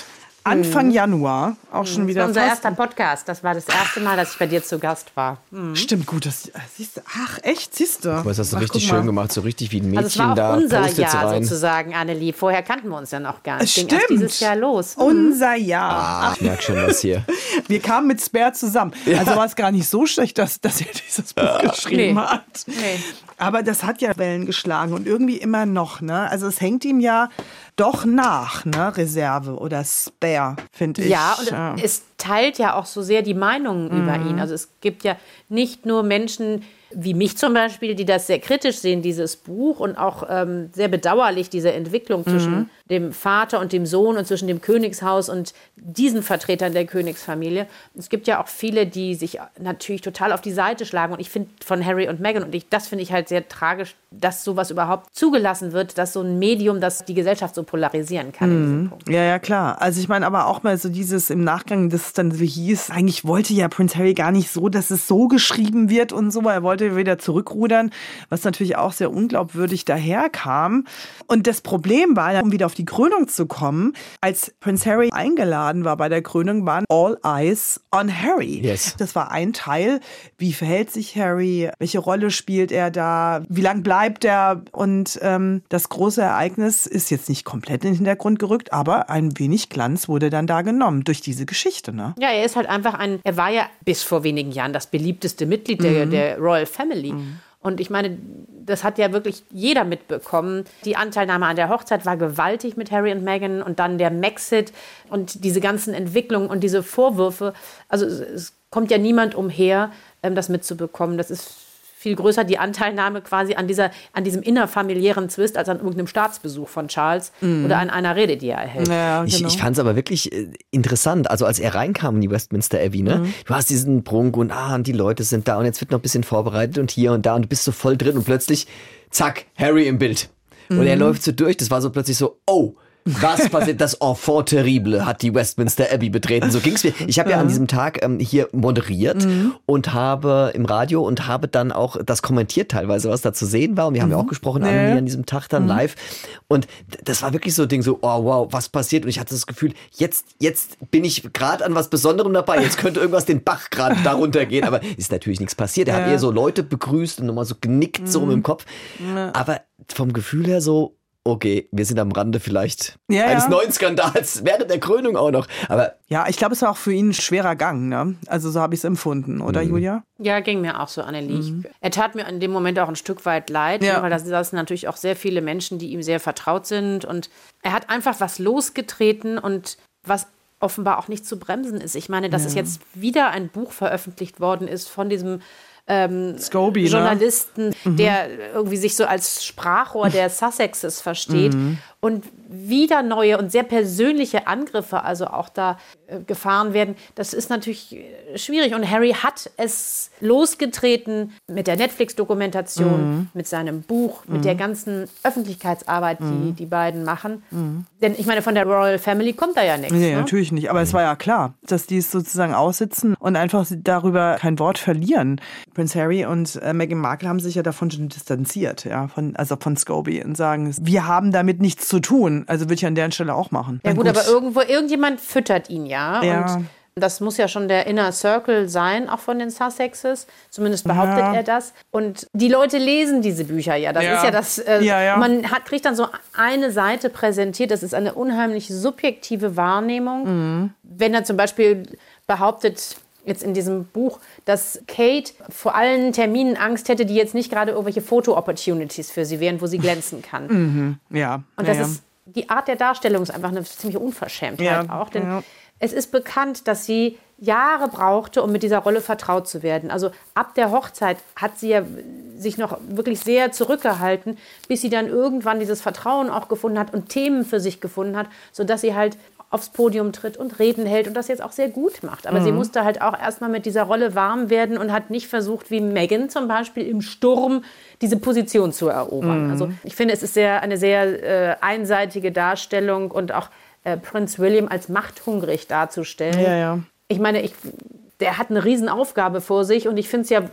Anfang Januar, auch schon wieder. Das war unser fast. erster Podcast. Das war das erste Mal, dass ich bei dir zu Gast war. Mhm. Stimmt, gut. Das, siehst du, ach, echt, siehst du. Aber das hast du Ach, richtig guck mal. schön gemacht, so richtig wie ein Mädchen Also es war auch da unser Post-its Jahr rein. sozusagen, Annelie. Vorher kannten wir uns ja noch gar nicht. Stimmt. Ging erst dieses Jahr los. Unser Jahr. Ah, ich merke schon was hier. Wir kamen mit Spare zusammen. Also war es gar nicht so schlecht, dass, dass er dieses Buch geschrieben Nee. hat. Nee. Aber das hat ja Wellen geschlagen und irgendwie immer noch. Ne? Also es hängt ihm ja doch nach, ne? Reserve oder Spare, finde ich. Ja, und es teilt ja auch so sehr die Meinungen Mhm. über ihn. Also es gibt ja nicht nur Menschen wie mich zum Beispiel, die das sehr kritisch sehen, dieses Buch, und auch ähm, sehr bedauerlich, diese Entwicklung Mhm. zwischen dem Vater und dem Sohn und zwischen dem Königshaus und diesen Vertretern der Königsfamilie. Es gibt ja auch viele, die sich natürlich total auf die Seite schlagen, und ich finde von Harry und Meghan, und ich, das finde ich halt sehr tragisch, dass sowas überhaupt zugelassen wird, dass so ein Medium, das die Gesellschaft so polarisieren kann in diesem Punkt. Ja, ja, klar. Also ich meine aber auch mal so dieses im Nachgang, dass es dann so hieß, eigentlich wollte ja Prince Harry gar nicht so, dass es so geschrieben wird und so, er wollte wieder zurückrudern, was natürlich auch sehr unglaubwürdig daherkam. Und das Problem war, um wieder auf die Krönung zu kommen, als Prince Harry eingeladen war bei der Krönung, waren All Eyes on Harry. Yes. Das war ein Teil. Wie verhält sich Harry? Welche Rolle spielt er da? Wie lang bleibt er? Und ähm, das große Ereignis ist jetzt nicht komplett in den Hintergrund gerückt, aber ein wenig Glanz wurde dann da genommen durch diese Geschichte, ne? Ja, er ist halt einfach ein, er war ja bis vor wenigen Jahren das beliebteste Mitglied der, der Royal Family. Mhm. Und ich meine, das hat ja wirklich jeder mitbekommen. Die Anteilnahme an der Hochzeit war gewaltig mit Harry und Meghan, und dann der Maxit und diese ganzen Entwicklungen und diese Vorwürfe. Also es, es kommt ja niemand umher, das mitzubekommen. Das ist viel größer, die Anteilnahme quasi an, dieser, an diesem innerfamiliären Zwist, als an irgendeinem Staatsbesuch von Charles mhm. oder an einer Rede, die er erhält. Ja, genau. Ich, ich fand es aber wirklich äh, interessant. Also als er reinkam in die Westminster Abbey, ne? Mhm. Du hast diesen Prunk und ah, und die Leute sind da und jetzt wird noch ein bisschen vorbereitet und hier und da und du bist so voll drin und plötzlich, zack, Harry im Bild. Und mhm. er läuft so durch, das war so plötzlich so, oh, was passiert? Das Enfant terrible hat die Westminster Abbey betreten. So ging's mir. Ich habe ja an diesem Tag ähm, hier moderiert mhm. und habe im Radio und habe dann auch das kommentiert teilweise, was da zu sehen war. Und wir haben mhm. ja auch gesprochen, ja. Annelie, an diesem Tag dann mhm. live. Und das war wirklich so ein Ding, so, oh wow, was passiert? Und ich hatte das Gefühl, jetzt, jetzt bin ich gerade an was Besonderem dabei. Jetzt könnte irgendwas den Bach gerade darunter gehen. Aber ist natürlich nichts passiert. Er ja. hat eher so Leute begrüßt und nochmal so genickt, mhm. so rum im Kopf. Ja. Aber vom Gefühl her so, okay, wir sind am Rande vielleicht ja, eines ja. neuen Skandals, während der Krönung auch noch. Aber ja, ich glaube, es war auch für ihn ein schwerer Gang, ne? Also so habe ich es empfunden, oder Mhm. Julia? Ja, ging mir auch so, Annelie. Mhm. Er tat mir in dem Moment auch ein Stück weit leid, Ja. weil da saßen natürlich auch sehr viele Menschen, die ihm sehr vertraut sind. Und er hat einfach was losgetreten, und was offenbar auch nicht zu bremsen ist. Ich meine, dass Ja. es jetzt wieder ein Buch veröffentlicht worden ist von diesem Ähm, Scobie, Journalisten, ne? mhm. der irgendwie sich so als Sprachrohr der Sussexes versteht, Mhm. und wieder neue und sehr persönliche Angriffe also auch da äh, gefahren werden. Das ist natürlich äh, schwierig, und Harry hat es losgetreten mit der Netflix-Dokumentation, Mhm. mit seinem Buch, mit Mhm. der ganzen Öffentlichkeitsarbeit, die Mhm. die beiden machen. Mhm. Denn ich meine, von der Royal Family kommt da ja nichts. Nee, ne? natürlich nicht. Aber es war ja klar, dass die es sozusagen aussitzen und einfach darüber kein Wort verlieren. Prince Harry und äh, Meghan Markle haben sich ja davon schon distanziert, ja, von, also von Scobie, und sagen, wir haben damit nichts zu tun. Also würde ich an deren Stelle auch machen. Ja gut, aber irgendwo, irgendjemand füttert ihn ja. Ja. Und das muss ja schon der Inner Circle sein, auch von den Sussexes. Zumindest behauptet Ja. er das. Und die Leute lesen diese Bücher ja. Das Ja. ist ja das. Äh, Ja, ja. Man hat, kriegt dann so eine Seite präsentiert. Das ist eine unheimlich subjektive Wahrnehmung. Mhm. Wenn er zum Beispiel behauptet, jetzt in diesem Buch, dass Kate vor allen Terminen Angst hätte, die jetzt nicht gerade irgendwelche Foto-Opportunities für sie wären, wo sie glänzen kann. Mhm. Ja. Und ja, das ja. ist, die Art der Darstellung ist einfach eine ziemliche Unverschämtheit Ja, auch. Denn ja. es ist bekannt, dass sie Jahre brauchte, um mit dieser Rolle vertraut zu werden. Also ab der Hochzeit hat sie ja sich noch wirklich sehr zurückgehalten, bis sie dann irgendwann dieses Vertrauen auch gefunden hat und Themen für sich gefunden hat, sodass sie halt aufs Podium tritt und Reden hält und das jetzt auch sehr gut macht. Aber Mhm. sie musste halt auch erstmal mit dieser Rolle warm werden und hat nicht versucht, wie Meghan zum Beispiel im Sturm, diese Position zu erobern. Mhm. Also ich finde, es ist sehr, eine sehr äh, einseitige Darstellung, und auch äh, Prinz William als machthungrig darzustellen. Ja, ja. Ich meine, ich, der hat eine Riesenaufgabe vor sich, und ich finde es ja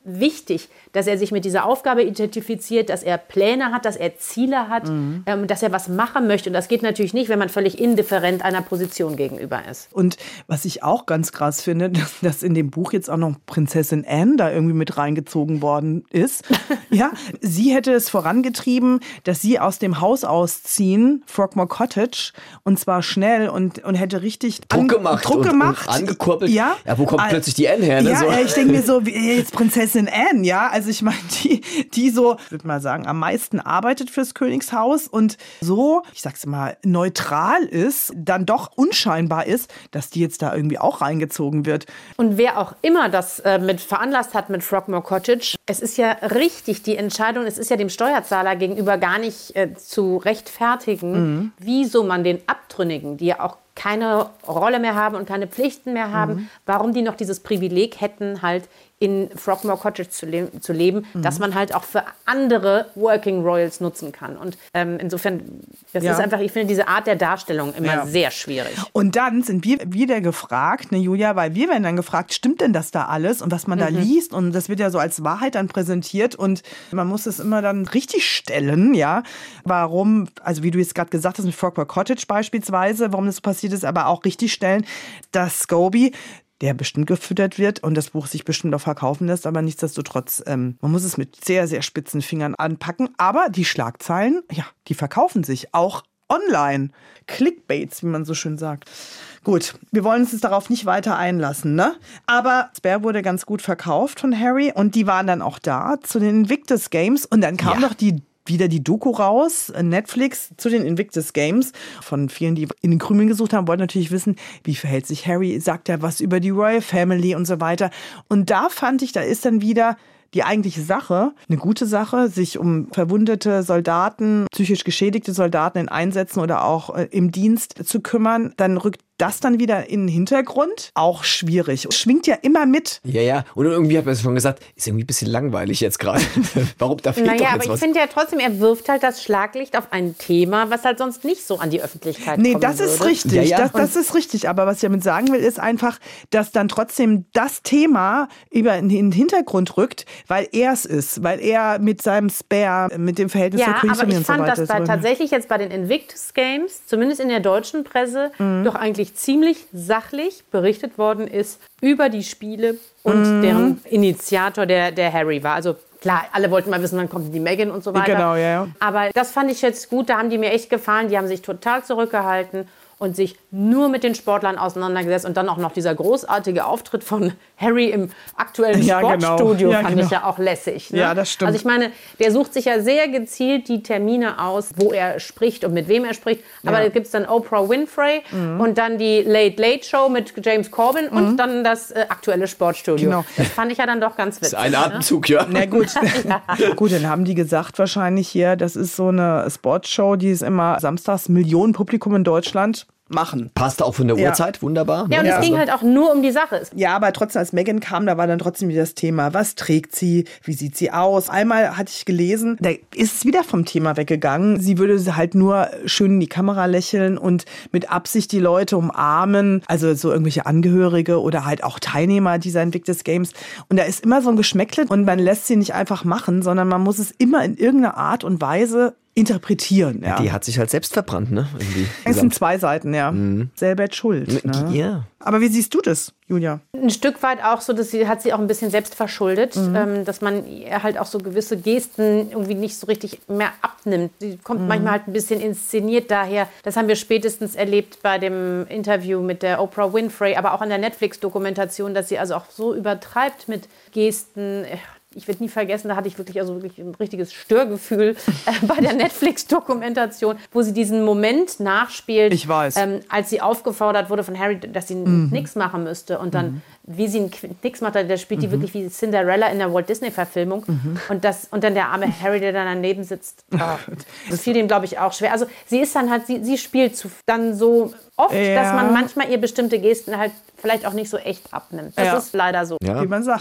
wichtig, dass er sich mit dieser Aufgabe identifiziert, dass er Pläne hat, dass er Ziele hat, mhm. ähm, dass er was machen möchte. Und das geht natürlich nicht, wenn man völlig indifferent einer Position gegenüber ist. Und was ich auch ganz krass finde, dass, dass in dem Buch jetzt auch noch Prinzessin Anne da irgendwie mit reingezogen worden ist. Ja, sie hätte es vorangetrieben, dass sie aus dem Haus ausziehen, Frogmore Cottage, und zwar schnell und, und hätte richtig Druck an, gemacht, Druck und, gemacht. Und angekurbelt. Ja, ja, wo kommt Al- plötzlich die Anne her? Ne? Ja, so. ich denke mir so, wie jetzt Prinzessin Anne, ja, also ich meine, die, die so, ich würde mal sagen, am meisten arbeitet fürs Königshaus und so, ich sag's mal, neutral ist, dann doch unscheinbar ist, dass die jetzt da irgendwie auch reingezogen wird. Und wer auch immer das äh, mit veranlasst hat mit Frogmore Cottage, es ist ja richtig, die Entscheidung, es ist ja dem Steuerzahler gegenüber gar nicht äh, zu rechtfertigen, mhm. wieso man den Abtrünnigen, die ja auch keine Rolle mehr haben und keine Pflichten mehr haben, mhm. warum die noch dieses Privileg hätten, halt in Frogmore Cottage zu, le- zu leben, mhm. dass man halt auch für andere Working Royals nutzen kann. Und ähm, insofern, das ja. ist einfach, ich finde diese Art der Darstellung immer ja. sehr schwierig. Und dann sind wir wieder gefragt, ne Julia, weil wir werden dann gefragt, stimmt denn das da alles und was man mhm. da liest, und das wird ja so als Wahrheit dann präsentiert und man muss es immer dann richtig stellen, ja, warum, also wie du jetzt gerade gesagt hast mit Frogmore Cottage beispielsweise, warum das so passiert ist, aber auch richtig stellen, dass Scobie, der bestimmt gefüttert wird und das Buch sich bestimmt auch verkaufen lässt, aber nichtsdestotrotz, ähm, man muss es mit sehr, sehr spitzen Fingern anpacken. Aber die Schlagzeilen, ja, die verkaufen sich auch online. Clickbaits, wie man so schön sagt. Gut, wir wollen uns jetzt darauf nicht weiter einlassen, ne? Aber Spare wurde ganz gut verkauft von Harry und die waren dann auch da zu den Invictus Games und dann kam ja. noch die wieder die Doku raus, Netflix, zu den Invictus Games. Von vielen, die in den Krümeln gesucht haben, wollten natürlich wissen, wie verhält sich Harry, sagt er was über die Royal Family und so weiter. Und da fand ich, da ist dann wieder die eigentliche Sache, eine gute Sache, sich um verwundete Soldaten, psychisch geschädigte Soldaten in Einsätzen oder auch im Dienst zu kümmern. Dann rückt das dann wieder in den Hintergrund, auch schwierig. Schwingt ja immer mit. Ja, ja. Und irgendwie hat man es schon gesagt, ist irgendwie ein bisschen langweilig jetzt gerade. Warum? Da fehlt naja, doch jetzt aber ich was. finde ja trotzdem, er wirft halt das Schlaglicht auf ein Thema, was halt sonst nicht so an die Öffentlichkeit nee, kommen das würde. ist richtig. Ja, ja. Das, das ist richtig. Aber was ich damit sagen will, ist einfach, dass dann trotzdem das Thema über in den Hintergrund rückt, weil er es ist. Weil er mit seinem Spare, mit dem Verhältnis zur Ja, aber Königsfamilie ich und so fand, weiter dass bei, ist. tatsächlich jetzt bei den Invictus Games, zumindest in der deutschen Presse, mhm. doch eigentlich ziemlich sachlich berichtet worden ist über die Spiele und mhm. deren Initiator der, der Harry war. Also klar, alle wollten mal wissen, wann kommt die Meghan und so weiter. Genau, ja, ja. Aber das fand ich jetzt gut, da haben die mir echt gefallen. Die haben sich total zurückgehalten und sich nur mit den Sportlern auseinandergesetzt. Und dann auch noch dieser großartige Auftritt von Harry im aktuellen ja, Sportstudio genau. ja, fand genau. ich ja auch lässig. Ne? Ja, das stimmt. Also ich meine, der sucht sich ja sehr gezielt die Termine aus, wo er spricht und mit wem er spricht. Aber ja. da gibt es dann Oprah Winfrey mhm. und dann die Late Late Show mit James Corbyn mhm. und dann das äh, aktuelle Sportstudio. Genau. Das fand ich ja dann doch ganz witzig. Das ist ein Atemzug, ne? ja. Na gut. ja. Gut, dann haben die gesagt wahrscheinlich hier, das ist so eine Sportshow, die ist immer samstags Millionen Publikum in Deutschland machen. Passt auch von der ja. Uhrzeit, wunderbar. Ja, und ja. es ging halt auch nur um die Sache. Ja, aber trotzdem, als Meghan kam, da war dann trotzdem wieder das Thema, was trägt sie, wie sieht sie aus? Einmal hatte ich gelesen, da ist es wieder vom Thema weggegangen. Sie würde halt nur schön in die Kamera lächeln und mit Absicht die Leute umarmen, also so irgendwelche Angehörige oder halt auch Teilnehmer dieser Invictus Games. Und da ist immer so ein Geschmäckle und man lässt sie nicht einfach machen, sondern man muss es immer in irgendeiner Art und Weise interpretieren. Ja. Die hat sich halt selbst verbrannt, ne? Irgendwie. Es sind zwei Seiten, ja. Mhm. Selber schuld. Ne? Ja. Aber wie siehst du das, Julia? Ein Stück weit auch so, dass sie hat sie auch ein bisschen selbst verschuldet, mhm. ähm, dass man ihr halt auch so gewisse Gesten irgendwie nicht so richtig mehr abnimmt. Sie kommt mhm. manchmal halt ein bisschen inszeniert daher. Das haben wir spätestens erlebt bei dem Interview mit der Oprah Winfrey, aber auch an der Netflix-Dokumentation, dass sie also auch so übertreibt mit Gesten. Ich werde nie vergessen, da hatte ich wirklich, also wirklich ein richtiges Störgefühl äh, bei der Netflix-Dokumentation, wo sie diesen Moment nachspielt, ich weiß. Ähm, als sie aufgefordert wurde von Harry, dass sie einen Mhm. Knicks machen müsste. Und dann, mhm. wie sie einen Knicks macht, da spielt die mhm. wirklich wie Cinderella in der Walt-Disney-Verfilmung. Mhm. Und, das, und dann der arme Harry, der dann daneben sitzt. Oh, das fiel dem, glaube ich, auch schwer. Also sie ist dann halt, sie, sie spielt zu, dann so oft, ja. dass man manchmal ihr bestimmte Gesten halt vielleicht auch nicht so echt abnimmt. Das ja. ist leider so. Ja. Wie man sagt.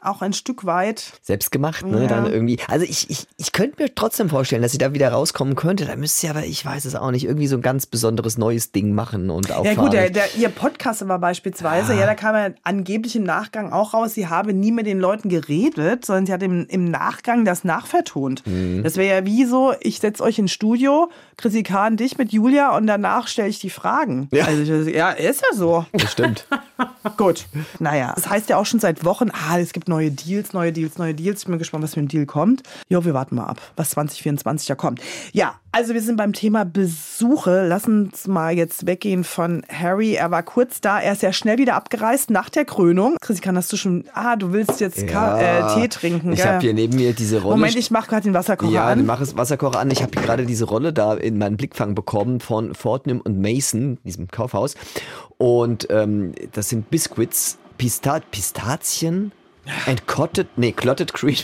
auch ein Stück weit selbst gemacht, ne? Ja. Dann irgendwie. Also ich, ich, ich könnte mir trotzdem vorstellen, dass sie da wieder rauskommen könnte. Da müsste sie aber, ich weiß es auch nicht, irgendwie so ein ganz besonderes neues Ding machen und auch. Ja gut, der, der, ihr Podcast aber beispielsweise, Ah. ja, da kam ja angeblich im Nachgang auch raus, sie habe nie mit den Leuten geredet, sondern sie hat im, im Nachgang das nachvertont. Mhm. Das wäre ja wie so, ich setze euch ins Studio, Chrissy Kahn, dich mit Julia und danach stelle ich die Fragen. Ja. Also, das- ja, ist ja so. Das stimmt. Gut, naja, das heißt ja auch schon seit Wochen, ah, es gibt neue Deals, neue Deals, neue Deals. Ich bin gespannt, was für ein Deal kommt. Jo, wir warten mal ab, was zwanzig vierundzwanzig da kommt. Ja, also wir sind beim Thema Besuche. Lass uns mal jetzt weggehen von Harry. Er war kurz da, er ist ja schnell wieder abgereist nach der Krönung. Chrissy, kannst du schon, ah, du willst jetzt Ka- äh, Tee trinken, Ich gell? habe hier neben mir diese Rolle. Moment, ich mache gerade den Wasserkocher Ja, an. ich mache es Wasserkocher an. Ich habe gerade diese Rolle da in meinen Blickfang bekommen von Fortnum und Mason, diesem Kaufhaus. Und ähm, das sind Biscuits, Pista Pistazien, and Clotted, nee, Clotted Cream.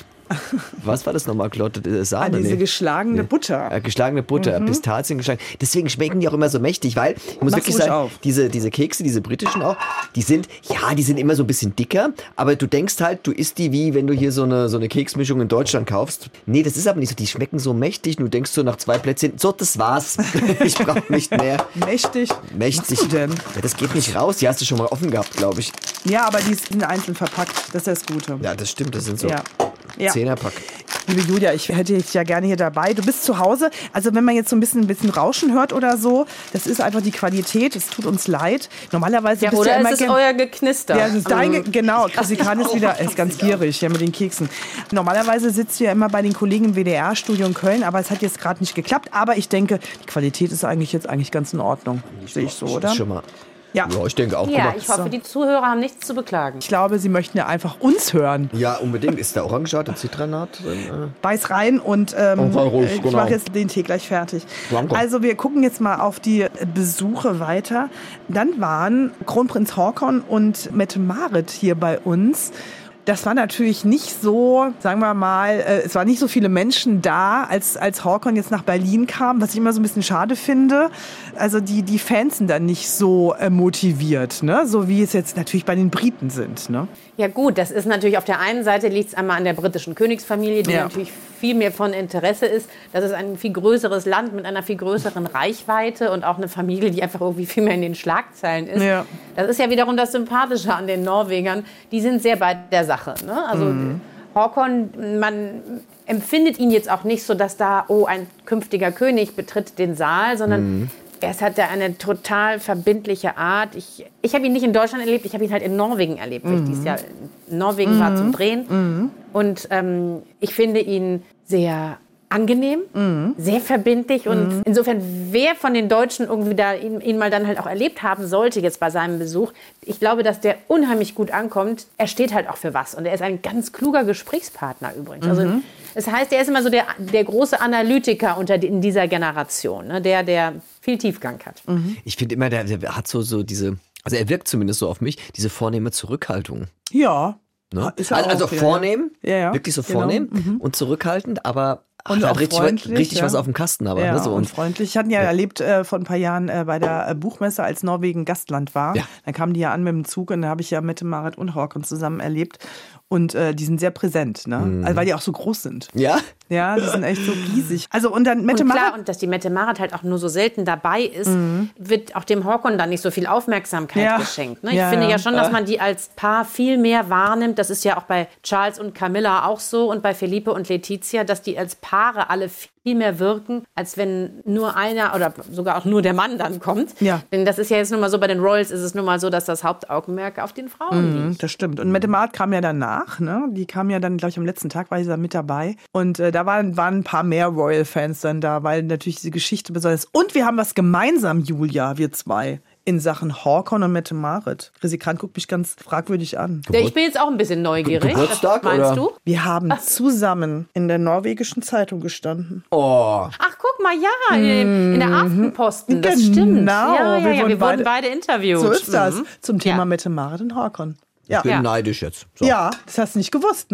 Was war das nochmal? Clotted äh, Ah, Sahne? diese nee. geschlagene Butter. Äh, geschlagene Butter, Pistazien geschlagen. Deswegen schmecken die auch immer so mächtig, weil, ich muss Mach's wirklich ruhig sagen, auf. diese, diese Kekse, diese britischen auch, die sind, ja, die sind immer so ein bisschen dicker, aber du denkst halt, du isst die wie, wenn du hier so eine, so eine Keksmischung in Deutschland kaufst. Nee, das ist aber nicht so, die schmecken so mächtig, du denkst so nach zwei Plätzchen, so, das war's. Ich brauche nicht mehr. Mächtig. Mächtig. Was machst du denn? Ja, das geht nicht raus, die hast du schon mal offen gehabt, glaube ich. Ja, aber die sind einzeln verpackt. Das ist das Gute. Ja, das stimmt, das sind so Ja. Ja. Zehnerpack. Liebe Julia, ich hätte dich ja gerne hier dabei. Du bist zu Hause. Also wenn man jetzt so ein bisschen, ein bisschen Rauschen hört oder so, das ist einfach die Qualität. Es tut uns leid. Normalerweise Ja, bist du oder ja immer ist es ge- euer Geknister? Ja, das ist dein, Ge- Ähm, genau. Chrissy Kahn ist wieder, er ist ganz gierig, ja, mit den Keksen. Normalerweise sitzt du ja immer bei den Kollegen im W D R-Studio in Köln, aber es hat jetzt gerade nicht geklappt. Aber ich denke, die Qualität ist eigentlich jetzt eigentlich ganz in Ordnung. Sehe ich so, oder? Ist schon mal. Ja. Ja, ich denke auch. Guck Ja, mal. ich hoffe, die Zuhörer haben nichts zu beklagen. Ich glaube, sie möchten ja einfach uns hören. Ja, unbedingt. Ist der Orangenschale, Zitronat drin? Äh? Beiß rein und ähm, Und sei ruhig, ich genau. mache jetzt den Tee gleich fertig. Danke. Also wir gucken jetzt mal auf die Besuche weiter. Dann waren Kronprinz Haakon und Mette-Marit hier bei uns. Das war natürlich nicht so, sagen wir mal, äh, es waren nicht so viele Menschen da, als, als Haakon jetzt nach Berlin kam, was ich immer so ein bisschen schade finde. Also die, die Fans sind dann nicht so äh, motiviert, ne? So wie es jetzt natürlich bei den Briten sind. Ne? Ja gut, das ist natürlich auf der einen Seite liegt es einmal an der britischen Königsfamilie, die Ja. natürlich viel mehr von Interesse ist. Das ist ein viel größeres Land mit einer viel größeren Reichweite und auch eine Familie, die einfach irgendwie viel mehr in den Schlagzeilen ist. Ja. Das ist ja wiederum das Sympathische an den Norwegern. Die sind sehr bei der Sache. Ne? Also Mhm. Haakon, man empfindet ihn jetzt auch nicht so, dass da, oh, ein künftiger König betritt den Saal, sondern Mhm. er hat da eine total verbindliche Art. Ich, ich habe ihn nicht in Deutschland erlebt, ich habe ihn halt in Norwegen erlebt, weil ich dieses Jahr in Norwegen war zum Drehen. Und ähm, ich finde ihn sehr angenehm, sehr verbindlich. Und insofern, wer von den Deutschen irgendwie da ihn, ihn mal dann halt auch erlebt haben sollte jetzt bei seinem Besuch, ich glaube, dass der unheimlich gut ankommt. Er steht halt auch für was. Und er ist ein ganz kluger Gesprächspartner übrigens. Also das heißt, er ist immer so der, der große Analytiker unter die, in dieser Generation, ne? der, der viel Tiefgang hat. Ich finde immer, der, der hat so, so diese, also er wirkt zumindest so auf mich, diese vornehme Zurückhaltung. Ja. Ne? Ist er Also, also auch, ja, vornehm, ja. Ja, ja. wirklich so Genau. vornehm und zurückhaltend, aber ach, Und er auch hat richtig, freundlich, richtig ja. was auf dem Kasten. Aber, Ja, ne, so. und und freundlich. Ich hatte ja, erlebt äh, vor ein paar Jahren äh, bei der äh, Buchmesse, als Norwegen Gastland war. Ja. Dann kamen die ja an mit dem Zug und da habe ich ja Mette-Marit und Haakon zusammen erlebt. Und äh, die sind sehr präsent, ne? Mhm. Also, weil die auch so groß sind. ja? Ja, die sind echt so riesig. Also und dann Und Mette-Marit. klar, und dass die Mette-Marit halt auch nur so selten dabei ist, wird auch dem Haakon dann nicht so viel Aufmerksamkeit Ja. geschenkt. Ne? Ich Ja, finde ja. ja schon, dass man die als Paar viel mehr wahrnimmt. Das ist ja auch bei Charles und Camilla auch so und bei Felipe und Letizia, dass die als Paare alle viel mehr wirken, als wenn nur einer oder sogar auch nur der Mann dann kommt. Ja. Denn das ist ja jetzt nun mal so, bei den Royals ist es nun mal so, dass das Hauptaugenmerk auf den Frauen liegt. Mhm, das stimmt. Und Mette-Marit kam ja danach, ne? Die kam ja dann, glaube ich, am letzten Tag war sie da mit dabei. Und äh, da waren, waren ein paar mehr Royal-Fans dann da, weil natürlich diese Geschichte besonders. Und wir haben was gemeinsam, Julia, wir zwei, in Sachen Haakon und Mette-Marit. Chrissy Kahn guckt mich ganz fragwürdig an. Ja, ich bin jetzt auch ein bisschen neugierig. Geburtstag, Was meinst oder? du? Wir haben zusammen in der norwegischen Zeitung gestanden. Oh, Ach, guck mal, ja, in, in der Aftenposten, das Genau. stimmt. Ja, ja, Wir ja, wurden wir beide- wurden beide interviewt. So ist das. Mhm. Zum Thema Ja. Mette-Marit und Haakon. Ja. ich bin Ja. neidisch jetzt. So. Ja, das hast du nicht gewusst, ne? Nee.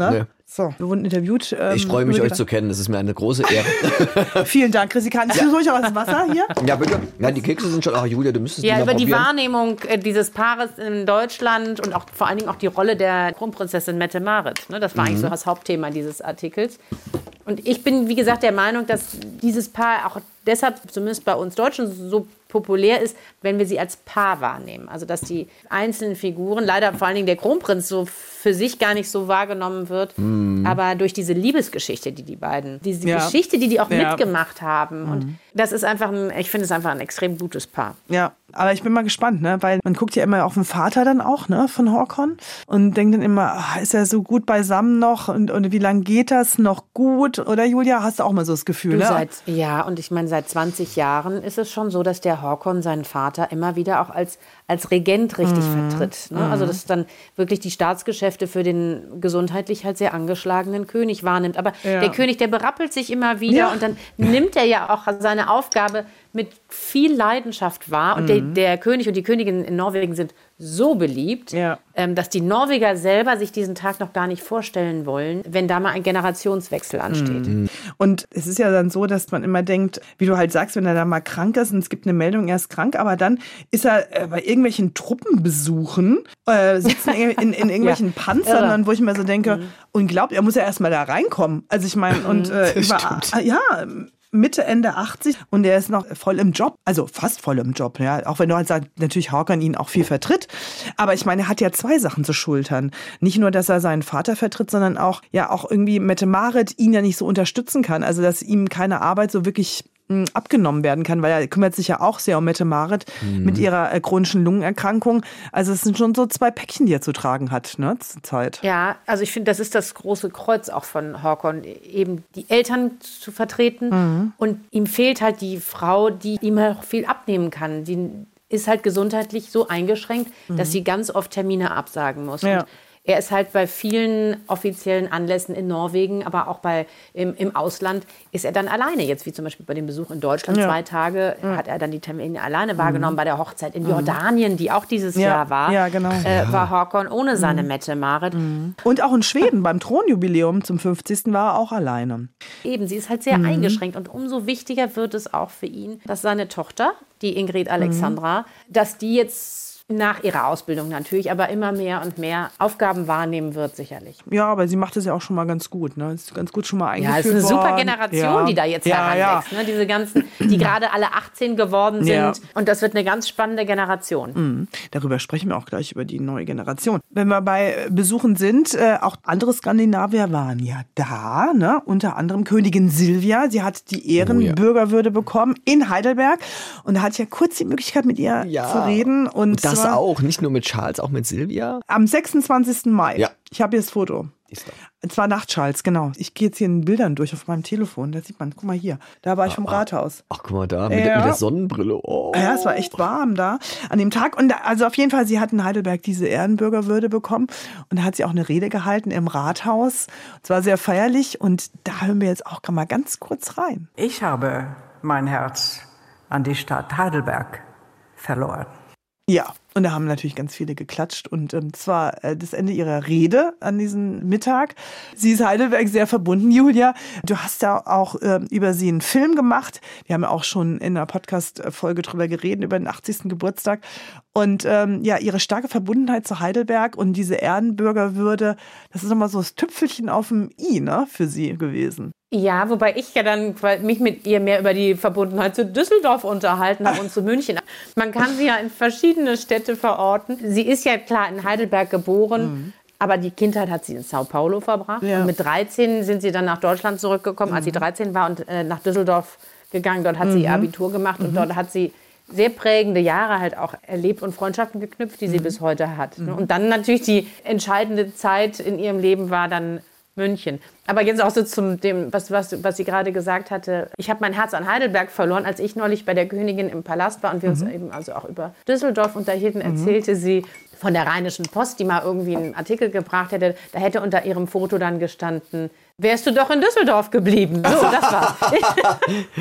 So, wir wurden interviewt. Ähm, ich freue mich, euch zu kennen. Das ist mir eine große Ehre. Vielen Dank, Chrissy. Kannst du ruhig auch das Wasser hier? Ja, bitte. Ja, die Kekse sind schon... Ach, Julia, du müsstest Ja, die mal über die probieren. Wahrnehmung äh, dieses Paares in Deutschland und auch vor allen Dingen auch die Rolle der Kronprinzessin Mette-Marit. Ne? Das war mhm. eigentlich so das Hauptthema dieses Artikels. Und ich bin, wie gesagt, der Meinung, dass dieses Paar auch deshalb, zumindest bei uns Deutschen, so populär ist, wenn wir sie als Paar wahrnehmen. Also dass die einzelnen Figuren, leider vor allen Dingen der Kronprinz, so für sich gar nicht so wahrgenommen wird, mm. aber durch diese Liebesgeschichte, die die beiden, diese ja. Geschichte, die die auch ja. mitgemacht haben. Mm. Und das ist einfach, ein, ich finde es einfach ein extrem gutes Paar. Ja, aber ich bin mal gespannt, ne? Weil man guckt ja immer auf den Vater dann auch, ne, von Håkon und denkt dann immer, ach, ist er so gut beisammen noch und, und wie lange geht das noch gut? Oder Julia, hast du auch mal so das Gefühl, du ne? Seit, ja, und ich meine, seit zwanzig Jahren ist es schon so, dass der Håkon seinen Vater immer wieder auch als, als Regent richtig mm. vertritt. Ne? Mm. Also dass dann wirklich die Staatsgeschäfte für den gesundheitlich halt sehr angeschlagenen König wahrnimmt. Aber ja. der König, der berappelt sich immer wieder ja. und dann nimmt er ja auch seine Aufgabe mit viel Leidenschaft wahr. Und mm. der, der König und die Königin in Norwegen sind so beliebt, ja. ähm, dass die Norweger selber sich diesen Tag noch gar nicht vorstellen wollen, wenn da mal ein Generationswechsel ansteht. Mhm. Und es ist ja dann so, dass man immer denkt, wie du halt sagst, wenn er da mal krank ist und es gibt eine Meldung, er ist krank, aber dann ist er äh, bei irgendwelchen Truppenbesuchen, äh, sitzen in, in, in irgendwelchen ja. Panzern, ja. wo ich mir so denke, mhm. unglaublich, er muss ja erst mal da reinkommen. Also ich meine, und äh, über, ja, Mitte, Ende achtzig und er ist noch voll im Job, also fast voll im Job, ja, auch wenn du halt sagst, natürlich Håkon ihn auch viel vertritt, aber ich meine, er hat ja zwei Sachen zu schultern. Nicht nur, dass er seinen Vater vertritt, sondern auch, ja, auch irgendwie Mette-Marit ihn ja nicht so unterstützen kann, also dass ihm keine Arbeit so wirklich abgenommen werden kann, weil er kümmert sich ja auch sehr um Mette-Marit mhm. mit ihrer äh, chronischen Lungenerkrankung. Also es sind schon so zwei Päckchen, die er zu tragen hat, ne, zur Zeit. Ja, also ich finde, das ist das große Kreuz auch von Håkon, eben die Eltern zu vertreten mhm. und ihm fehlt halt die Frau, die ihm auch viel abnehmen kann. Die ist halt gesundheitlich so eingeschränkt, mhm. dass sie ganz oft Termine absagen muss. Ja. Und er ist halt bei vielen offiziellen Anlässen in Norwegen, aber auch bei, im, im Ausland, ist er dann alleine. Jetzt wie zum Beispiel bei dem Besuch in Deutschland, ja. zwei Tage ja. hat er dann die Termine alleine mhm. wahrgenommen. Bei der Hochzeit in mhm. Jordanien, die auch dieses ja. Jahr war, ja, genau. äh, ja. war Håkon ohne mhm. seine Mette-Marit. Mhm. Und auch in Schweden beim Thronjubiläum zum fünfzigsten war er auch alleine. Eben, sie ist halt sehr mhm. eingeschränkt. Und umso wichtiger wird es auch für ihn, dass seine Tochter, die Ingrid Alexandra, mhm. dass die jetzt nach ihrer Ausbildung natürlich, aber immer mehr und mehr Aufgaben wahrnehmen wird, sicherlich. Ja, aber sie macht es ja auch schon mal ganz gut. Ne? Ist ganz gut schon mal eingeführt worden. Ja, es ist eine worden. super Generation, ja. die da jetzt ja, heranwächst. Ja. Ne? Diese ganzen, die gerade alle achtzehn geworden sind. Ja. Und das wird eine ganz spannende Generation. Mhm. Darüber sprechen wir auch gleich, über die neue Generation. Wenn wir bei Besuchen sind, äh, auch andere Skandinavier waren ja da. Ne? Unter anderem Königin Silvia. Sie hat die Ehrenbürgerwürde oh, ja. bekommen in Heidelberg. Und da hatte ich ja kurz die Möglichkeit, mit ihr ja. zu reden. Und, und das auch, nicht nur mit Charles, auch mit Silvia? Am sechsundzwanzigsten Mai. Ja. Ich habe hier das Foto. Es war nach Charles, genau. Ich gehe jetzt hier in Bildern durch auf meinem Telefon. Da sieht man, guck mal hier. Da war ich vom ah, Rathaus. Ach, guck mal da, mit, ja. der, mit der Sonnenbrille. Oh. Ja, es war echt warm da an dem Tag. Und also auf jeden Fall, sie hat in Heidelberg diese Ehrenbürgerwürde bekommen. Und da hat sie auch eine Rede gehalten im Rathaus. Es war sehr feierlich. Und da hören wir jetzt auch mal ganz kurz rein. Ich habe mein Herz an die Stadt Heidelberg verloren. Ja, und da haben natürlich ganz viele geklatscht und ähm, das war äh, das Ende ihrer Rede an diesem Mittag. Sie ist Heidelberg sehr verbunden, Julia. Du hast ja auch äh, über sie einen Film gemacht. Wir haben ja auch schon in einer Podcast-Folge drüber geredet, über den achtzigsten Geburtstag. Und ähm, ja, ihre starke Verbundenheit zu Heidelberg und diese Ehrenbürgerwürde, das ist nochmal so das Tüpfelchen auf dem i, ne, für sie gewesen. Ja, wobei ich ja dann mich mit ihr mehr über die Verbundenheit zu Düsseldorf unterhalten habe und zu München. Man kann sie ja in verschiedene Städte verorten. Sie ist ja klar in Heidelberg geboren, mhm. aber die Kindheit hat sie in Sao Paulo verbracht. Ja. Und mit dreizehn sind sie dann nach Deutschland zurückgekommen, mhm. als sie dreizehn war und äh, nach Düsseldorf gegangen. Dort hat mhm. sie ihr Abitur gemacht und mhm. dort hat sie sehr prägende Jahre halt auch erlebt und Freundschaften geknüpft, die sie mhm. bis heute hat. Mhm. Und dann natürlich die entscheidende Zeit in ihrem Leben war dann München. Aber jetzt auch so zum dem, was, was, was sie gerade gesagt hatte. Ich habe mein Herz an Heidelberg verloren, als ich neulich bei der Königin im Palast war und wir mhm. uns eben also auch über Düsseldorf unterhielten, mhm. erzählte sie von der Rheinischen Post, die mal irgendwie einen Artikel gebracht hätte. Da hätte unter ihrem Foto dann gestanden, wärst du doch in Düsseldorf geblieben. So, das war's.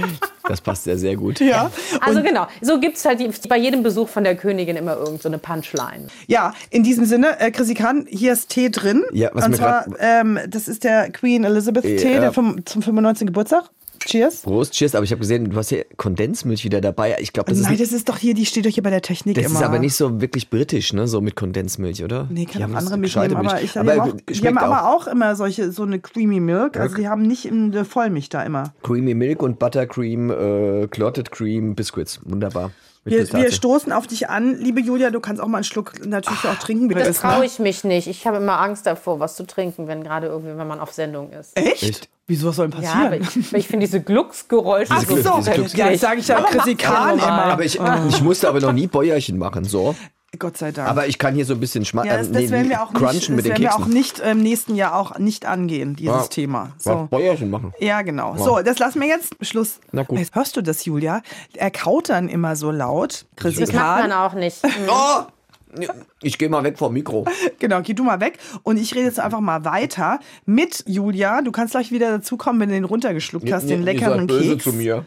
Das passt ja sehr gut. Ja. Also genau, so gibt es halt die, bei jedem Besuch von der Königin immer irgend so eine Punchline. Ja, in diesem Sinne, äh, Chrissy Kahn, hier ist Tee drin. Ja, was Und mir zwar, ähm, das ist der Queen Elizabeth Tee Ja. der vom, zum fünfundneunzigsten Geburtstag. Cheers. Prost, cheers. Aber ich habe gesehen, du hast hier Kondensmilch wieder dabei. Ich glaube, das, Nein, ist, das ist doch hier, die steht doch hier bei der Technik das immer. ist aber nicht so wirklich britisch, ne? So mit Kondensmilch, oder? Nee, Die kann haben auch das andere Milch gescheite nehmen, aber Milch. ich die haben, auch, die schmeckt haben aber auch immer solche, so eine Creamy Milk. Also die haben nicht eine Vollmilch da immer. Creamy Milk und Buttercream, äh, Clotted Cream Biscuits. Wunderbar. Mit Wir, Pistazie. wir stoßen auf dich an, liebe Julia. Du kannst auch mal einen Schluck natürlich auch trinken. Bitte. Das traue ich mich nicht. Ich habe immer Angst davor, was zu trinken, wenn gerade irgendwie, wenn man auf Sendung ist. Echt? Echt? Wieso, was soll denn passieren? Ja, aber ich, weil ich finde diese Glucksgeräusche Ach Glück- so, diese Glücks- ja, das sage ich ja Aber Chrissy macht ja Kahn normal. immer. Aber ich, ich musste aber noch nie Bäuerchen machen, so. Gott sei Dank. Aber ich kann hier so ein bisschen schma- ja, das, äh, das nee, werden wir auch crunchen nicht, mit das den werden wir Keksen. auch nicht im nächsten Jahr auch nicht angehen, dieses Ja. Thema. So. So. Bäuerchen machen. Ja, genau. So, das lassen wir jetzt. Schluss. Na gut. Jetzt hörst du das, Julia? Er kaut dann immer so laut. Chrissy Das macht man Kahn. auch nicht. Mhm. Oh! Ich gehe mal weg vom Mikro. Genau, geh du mal weg. Und ich rede jetzt einfach mal weiter mit Julia. Du kannst gleich wieder dazukommen, wenn du den runtergeschluckt hast, den leckeren Ihr seid böse Keks. zu mir.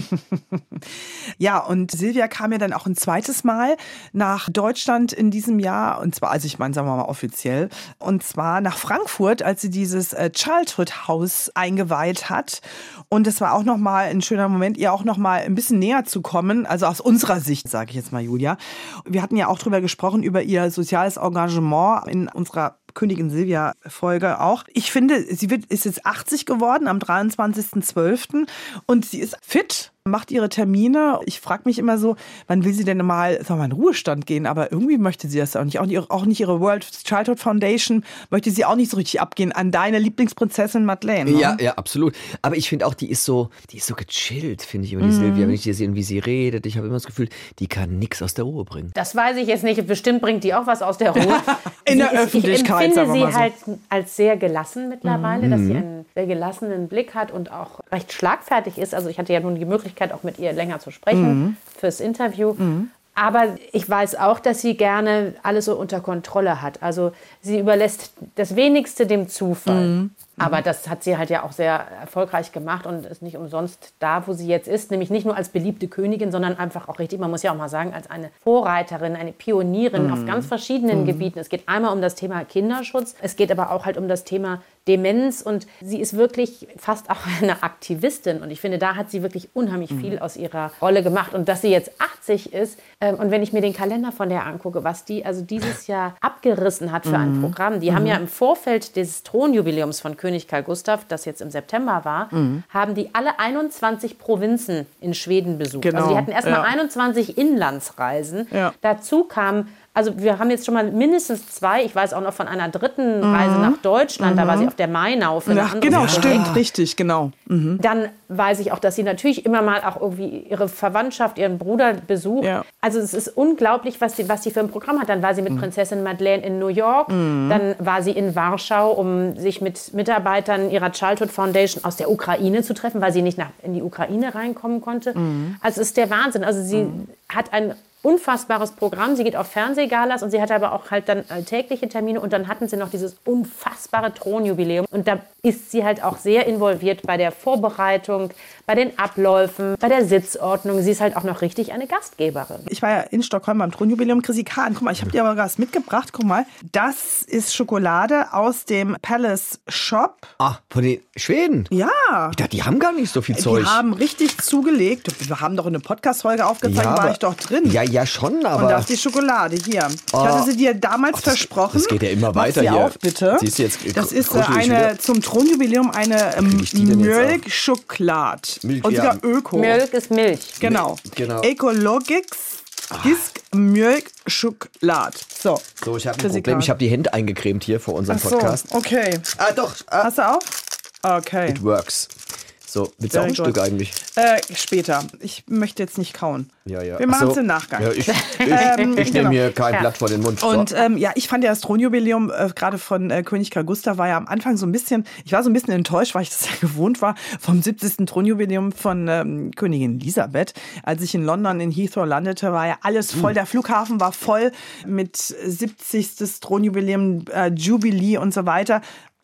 Ja, und Silvia kam ja dann auch ein zweites Mal nach Deutschland in diesem Jahr. Und zwar, also ich meine, sagen wir mal offiziell. Und zwar nach Frankfurt, als sie dieses äh, Childhood House eingeweiht hat. Und das war auch nochmal ein schöner Moment, ihr auch nochmal ein bisschen näher zu kommen. Also aus unserer Sicht, sage ich jetzt mal, Julia. Wir hatten ja auch drüber gesprochen, über ihr soziales Engagement in unserer Königin Silvia-Folge auch. Ich finde, sie wird, ist jetzt achtzig geworden am dreiundzwanzigsten zwölften und sie ist fit, macht ihre Termine. Ich frage mich immer so, wann will sie denn mal, sagen wir mal, in Ruhestand gehen? Aber irgendwie möchte sie das auch nicht. Auch nicht, auch nicht ihre World Childhood Foundation möchte sie auch nicht so richtig abgehen an deine Lieblingsprinzessin Madeleine. Ne? Ja, ja, absolut. Aber ich finde auch, die ist so, die ist so gechillt, finde ich, über die Mhm. Silvia. Wenn ich die sehe, wie sie redet, ich habe immer das Gefühl, die kann nichts aus der Ruhe bringen. Das weiß ich jetzt nicht. Bestimmt bringt die auch was aus der Ruhe. In Sie der ist, Öffentlichkeit, Ich sagen empfinde wir mal sie so. halt als sehr gelassen mittlerweile, dass sie einen sehr gelassenen Blick hat und auch recht schlagfertig ist. Also ich hatte ja nun die Möglichkeit, auch mit ihr länger zu sprechen fürs Interview. Aber ich weiß auch, dass sie gerne alles so unter Kontrolle hat. Also sie überlässt das Wenigste dem Zufall. Aber das hat sie halt ja auch sehr erfolgreich gemacht und ist nicht umsonst da, wo sie jetzt ist. Nämlich nicht nur als beliebte Königin, sondern einfach auch richtig, man muss ja auch mal sagen, als eine Vorreiterin, eine Pionierin Mhm. auf ganz verschiedenen Gebieten. Es geht einmal um das Thema Kinderschutz, es geht aber auch halt um das Thema Demenz. Und sie ist wirklich fast auch eine Aktivistin. Und ich finde, da hat sie wirklich unheimlich Mhm. viel aus ihrer Rolle gemacht. Und dass sie jetzt achtzig ist, ähm, und wenn ich mir den Kalender von der angucke, was die also dieses Jahr abgerissen hat für Mhm. ein Programm. Die haben ja im Vorfeld des Thronjubiläums von König Karl Gustav, das jetzt im September war, Mhm. haben die alle einundzwanzig Provinzen in Schweden besucht. Genau, Also die hatten erstmal ja. einundzwanzig Inlandsreisen. Ja. Dazu kamen, also wir haben jetzt schon mal mindestens zwei, ich weiß auch noch von einer dritten Reise nach Deutschland, da war sie auf der Mainau für eine Ach, andere genau, Projekt. stimmt, richtig, genau. Dann weiß ich auch, dass sie natürlich immer mal auch irgendwie ihre Verwandtschaft, ihren Bruder besucht. Ja. Also es ist unglaublich, was sie, was sie für ein Programm hat. Dann war sie mit Prinzessin Madeleine in New York. Dann war sie in Warschau, um sich mit Mitarbeitern ihrer Childhood Foundation aus der Ukraine zu treffen, weil sie nicht nach, in die Ukraine reinkommen konnte. Also es ist der Wahnsinn. Also sie hat ein unfassbares Programm. Sie geht auf Fernsehgalas und sie hatte aber auch halt dann alltägliche Termine und dann hatten sie noch dieses unfassbare Thronjubiläum und da ist sie halt auch sehr involviert bei der Vorbereitung, bei den Abläufen, bei der Sitzordnung. Sie ist halt auch noch richtig eine Gastgeberin. Ich war ja in Stockholm beim Thronjubiläum. Chrissy Kahn, guck mal, ich habe dir aber was mitgebracht. Guck mal, das ist Schokolade aus dem Palace Shop. Ah, von den Schweden? Ja. Ich dachte, die haben gar nicht so viel Zeug. Die haben richtig zugelegt. Wir haben doch eine Podcast-Folge aufgezeigt, Ja, war aber- ich doch drin. Ja, ja, schon, aber. Und da ist die Schokolade hier. Ich Oh. hatte sie dir damals versprochen. das geht ja immer Mach weiter sie hier. auf, bitte. Siehst du, jetzt das ist äh, kuschel ich eine wieder. zum Thronjubiläum eine ähm, Krieg ich die denn jetzt auf? Milchschokolade. Milch, Und sogar ja. Öko. Milch ist Milch. Genau. Genau. Ökologix Gisk Milchschokolade. So. So, ich habe ein Chrissy Problem. Kahn. Ich habe die Hände eingecremt hier vor unserem Ach so, Podcast. okay. Ah, doch. Ah, Hast du auch? Okay. it works. So, willst du auch Very ein good. Stück eigentlich? Äh, später. Ich möchte jetzt nicht kauen. Ja, ja. Wir Ach machen es so. im Nachgang. Ja, ich ich, Ähm, ich genau. nehme mir kein Ja. Blatt vor den Mund. Und so. ähm, ja, ich fand ja das Thronjubiläum äh, gerade von äh, König Karl Gustav war ja am Anfang so ein bisschen, ich war so ein bisschen enttäuscht, weil ich das ja gewohnt war, vom siebzigsten Thronjubiläum von ähm, Königin Elisabeth. Als ich in London in Heathrow landete, war ja alles voll. Der Flughafen war voll mit siebzigstes Thronjubiläum, äh, Jubilee und so weiter.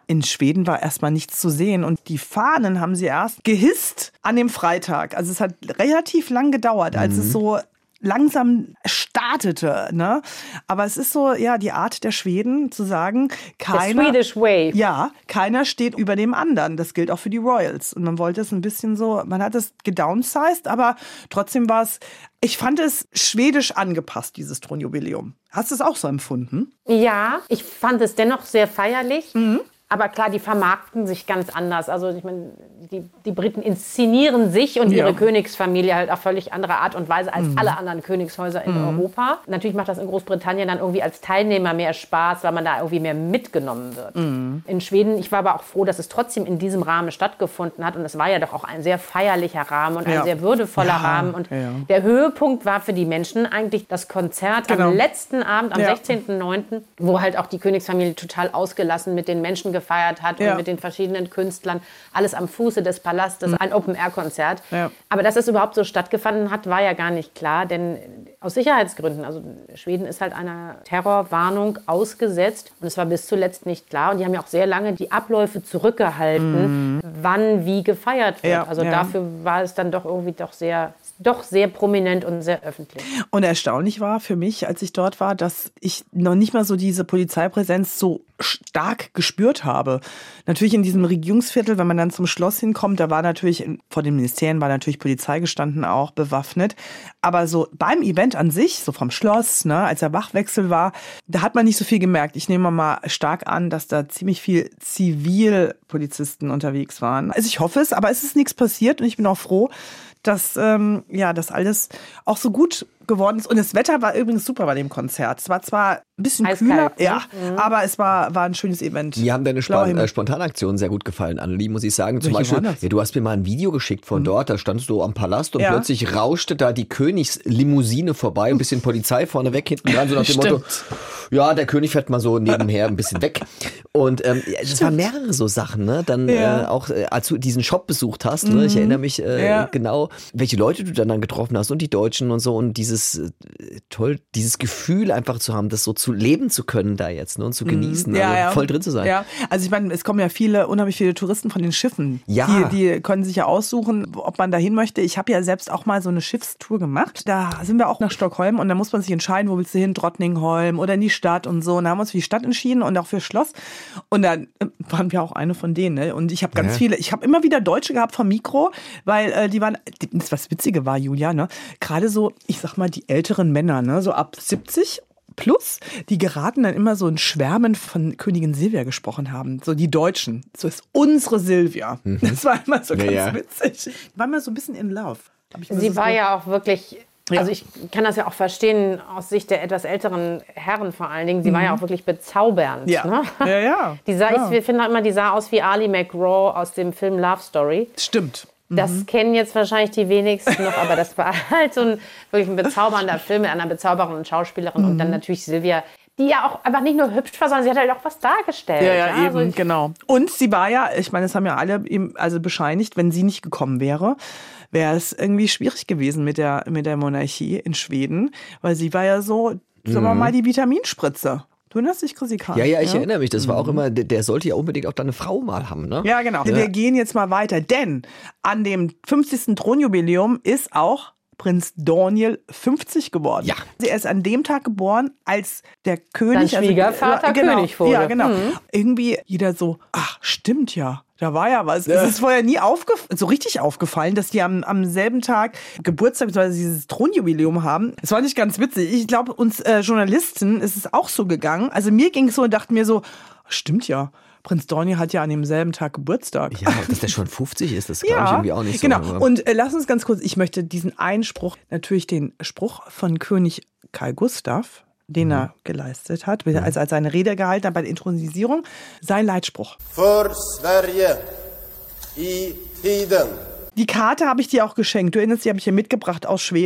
In Schweden war erstmal nichts zu sehen und die Fahnen haben sie erst gehisst an dem Freitag. Also es hat relativ lang gedauert, als mhm. es so langsam startete, ne? Aber es ist so, ja, die Art der Schweden zu sagen, keiner, The Swedish way. Ja, keiner steht über dem anderen. Das gilt auch für die Royals. Und man wollte es ein bisschen so, man hat es gedownsized, aber trotzdem war es, ich fand es schwedisch angepasst, dieses Thronjubiläum. Hast du es auch so empfunden? Ja, ich fand es dennoch sehr feierlich. Mhm. Aber klar, die vermarkten sich ganz anders. Also ich meine, die, die Briten inszenieren sich und ihre ja. Königsfamilie halt auf völlig andere Art und Weise als mhm. alle anderen Königshäuser in mhm. Europa. Natürlich macht das in Großbritannien dann irgendwie als Teilnehmer mehr Spaß, weil man da irgendwie mehr mitgenommen wird. Mhm. In Schweden, ich war aber auch froh, dass es trotzdem in diesem Rahmen stattgefunden hat. Und es war ja doch auch ein sehr feierlicher Rahmen und ja. ein sehr würdevoller ja. Rahmen. Und ja. der Höhepunkt war für die Menschen eigentlich das Konzert genau. am letzten Abend, am ja. sechzehnten neunten, wo halt auch die Königsfamilie total ausgelassen mit den Menschen gefeiert hat ja. und mit den verschiedenen Künstlern. Alles am Fuße des Palastes, mhm. ein Open-Air-Konzert. Ja. Aber dass es überhaupt so stattgefunden hat, war ja gar nicht klar, denn aus Sicherheitsgründen, also Schweden ist halt einer Terrorwarnung ausgesetzt und es war bis zuletzt nicht klar. Und die haben ja auch sehr lange die Abläufe zurückgehalten, mhm. wann wie gefeiert wird. Ja. Also ja. dafür war es dann doch irgendwie doch sehr... doch sehr prominent und sehr öffentlich. Und erstaunlich war für mich, als ich dort war, dass ich noch nicht mal so diese Polizeipräsenz so stark gespürt habe. Natürlich in diesem Regierungsviertel, wenn man dann zum Schloss hinkommt, da war natürlich, vor den Ministerien war natürlich Polizei gestanden, auch bewaffnet. Aber so beim Event an sich, so vom Schloss, ne, als der Wachwechsel war, da hat man nicht so viel gemerkt. Ich nehme mal stark an, dass da ziemlich viel Zivilpolizisten unterwegs waren. Also ich hoffe es, aber es ist nichts passiert und ich bin auch froh, dass ähm, ja, das alles auch so gut geworden ist. Und das Wetter war übrigens super bei dem Konzert. Es war zwar ein bisschen Eiskalt, kühler, ne? ja, mhm. aber es war, war ein schönes Event. Mir haben deine Span- äh, Spontanaktionen sehr gut gefallen, Annelie, muss ich sagen. Zum Welche Beispiel, ja, du hast mir mal ein Video geschickt von mhm. dort, da standst du am Palast und ja. plötzlich rauschte da die Königslimousine vorbei, ein bisschen Polizei vorne weg, hinten dran, so nach dem Motto, ja, der König fährt mal so nebenher ein bisschen weg. Und ähm, es waren mehrere so Sachen, ne? Dann ja. äh, auch, äh, als du diesen Shop besucht hast, mhm. ne? Ich erinnere mich äh, ja. genau, welche Leute du dann, dann getroffen hast und die Deutschen und so und dieses äh, toll, dieses Gefühl einfach zu haben, das so zu leben zu können da jetzt, ne? Und zu genießen, ja, also ja. voll drin zu sein. Ja, also ich meine, es kommen ja viele, unheimlich viele Touristen von den Schiffen. Ja. Die, die können sich ja aussuchen, ob man da hin möchte. Ich habe ja selbst auch mal so eine Schiffstour gemacht. Da sind wir auch nach Stockholm und da muss man sich entscheiden, wo willst du hin, Drottningholm oder in die Stadt und so. Und da haben wir uns für die Stadt entschieden und auch für Schloss. Und dann waren wir auch eine von denen. Ne? Und ich habe ganz ja. viele, ich habe immer wieder Deutsche gehabt vom Mikro, weil äh, die waren, das was Witzige war, Julia, ne? Gerade so, ich sag mal, die älteren Männer, ne? So ab siebzig plus, die geraten dann immer so in Schwärmen von Königin Silvia gesprochen haben. So die Deutschen. So ist unsere Silvia. Mhm. Das war immer so ganz ja, ja. witzig. Die waren immer so ein bisschen in love. Sie so war ja auch wirklich... Ja. Also ich kann das ja auch verstehen aus Sicht der etwas älteren Herren vor allen Dingen. Sie mhm. war ja auch wirklich bezaubernd. Ja, ne? ja, ja. Die sah, ja. Ich finde auch immer, die sah aus wie Ali McGraw aus dem Film Love Story. Stimmt. Das mhm. kennen jetzt wahrscheinlich die wenigsten noch, aber das war halt so ein wirklich ein bezaubernder Film mit einer bezaubernden Schauspielerin mhm. und dann natürlich Silvia, die ja auch einfach nicht nur hübsch war, sondern sie hat halt auch was dargestellt. Ja, ja, ja? eben, also genau. Und sie war ja, ich meine, das haben ja alle eben also bescheinigt, wenn sie nicht gekommen wäre, wäre es irgendwie schwierig gewesen mit der, mit der Monarchie in Schweden, weil sie war ja so, mhm. sagen wir mal, die Vitaminspritze. Du erinnerst dich, Chrissy Kahn? Ja, ja, ich ja? erinnere mich. Das war auch immer, der, der sollte ja unbedingt auch deine Frau mal haben, ne? Ja, genau. Ja. Wir gehen jetzt mal weiter, denn an dem fünfzigsten Thronjubiläum ist auch Prinz Daniel fünfzig geworden. Ja. Er ist an dem Tag geboren, als der König... Sein Schwiegervater also, genau, König wurde. Ja, genau. Mhm. Irgendwie jeder so, ach, stimmt ja. Da war ja was. Ja. Es ist vorher nie aufgef- so richtig aufgefallen, dass die am, am selben Tag Geburtstag bzw. dieses Thronjubiläum haben. Das war nicht ganz witzig. Ich glaube, uns äh, Journalisten ist es auch so gegangen. Also mir ging es so und dachte mir so, stimmt ja. Prinz Daniel hat ja an demselben Tag Geburtstag. Ja, dass der schon fünfzig ist, das glaube ich ja, irgendwie auch nicht so. Genau. Und äh, lass uns ganz kurz, ich möchte diesen Einspruch, natürlich den Spruch von König Karl Gustav, den mhm. er geleistet hat, als er seine Rede gehalten hat bei der Inthronisierung, sein Leitspruch. Für Sverige i tiden. Die Karte habe ich dir auch geschenkt. Du erinnerst dich, die habe ich hier mitgebracht aus Schweden. Ja.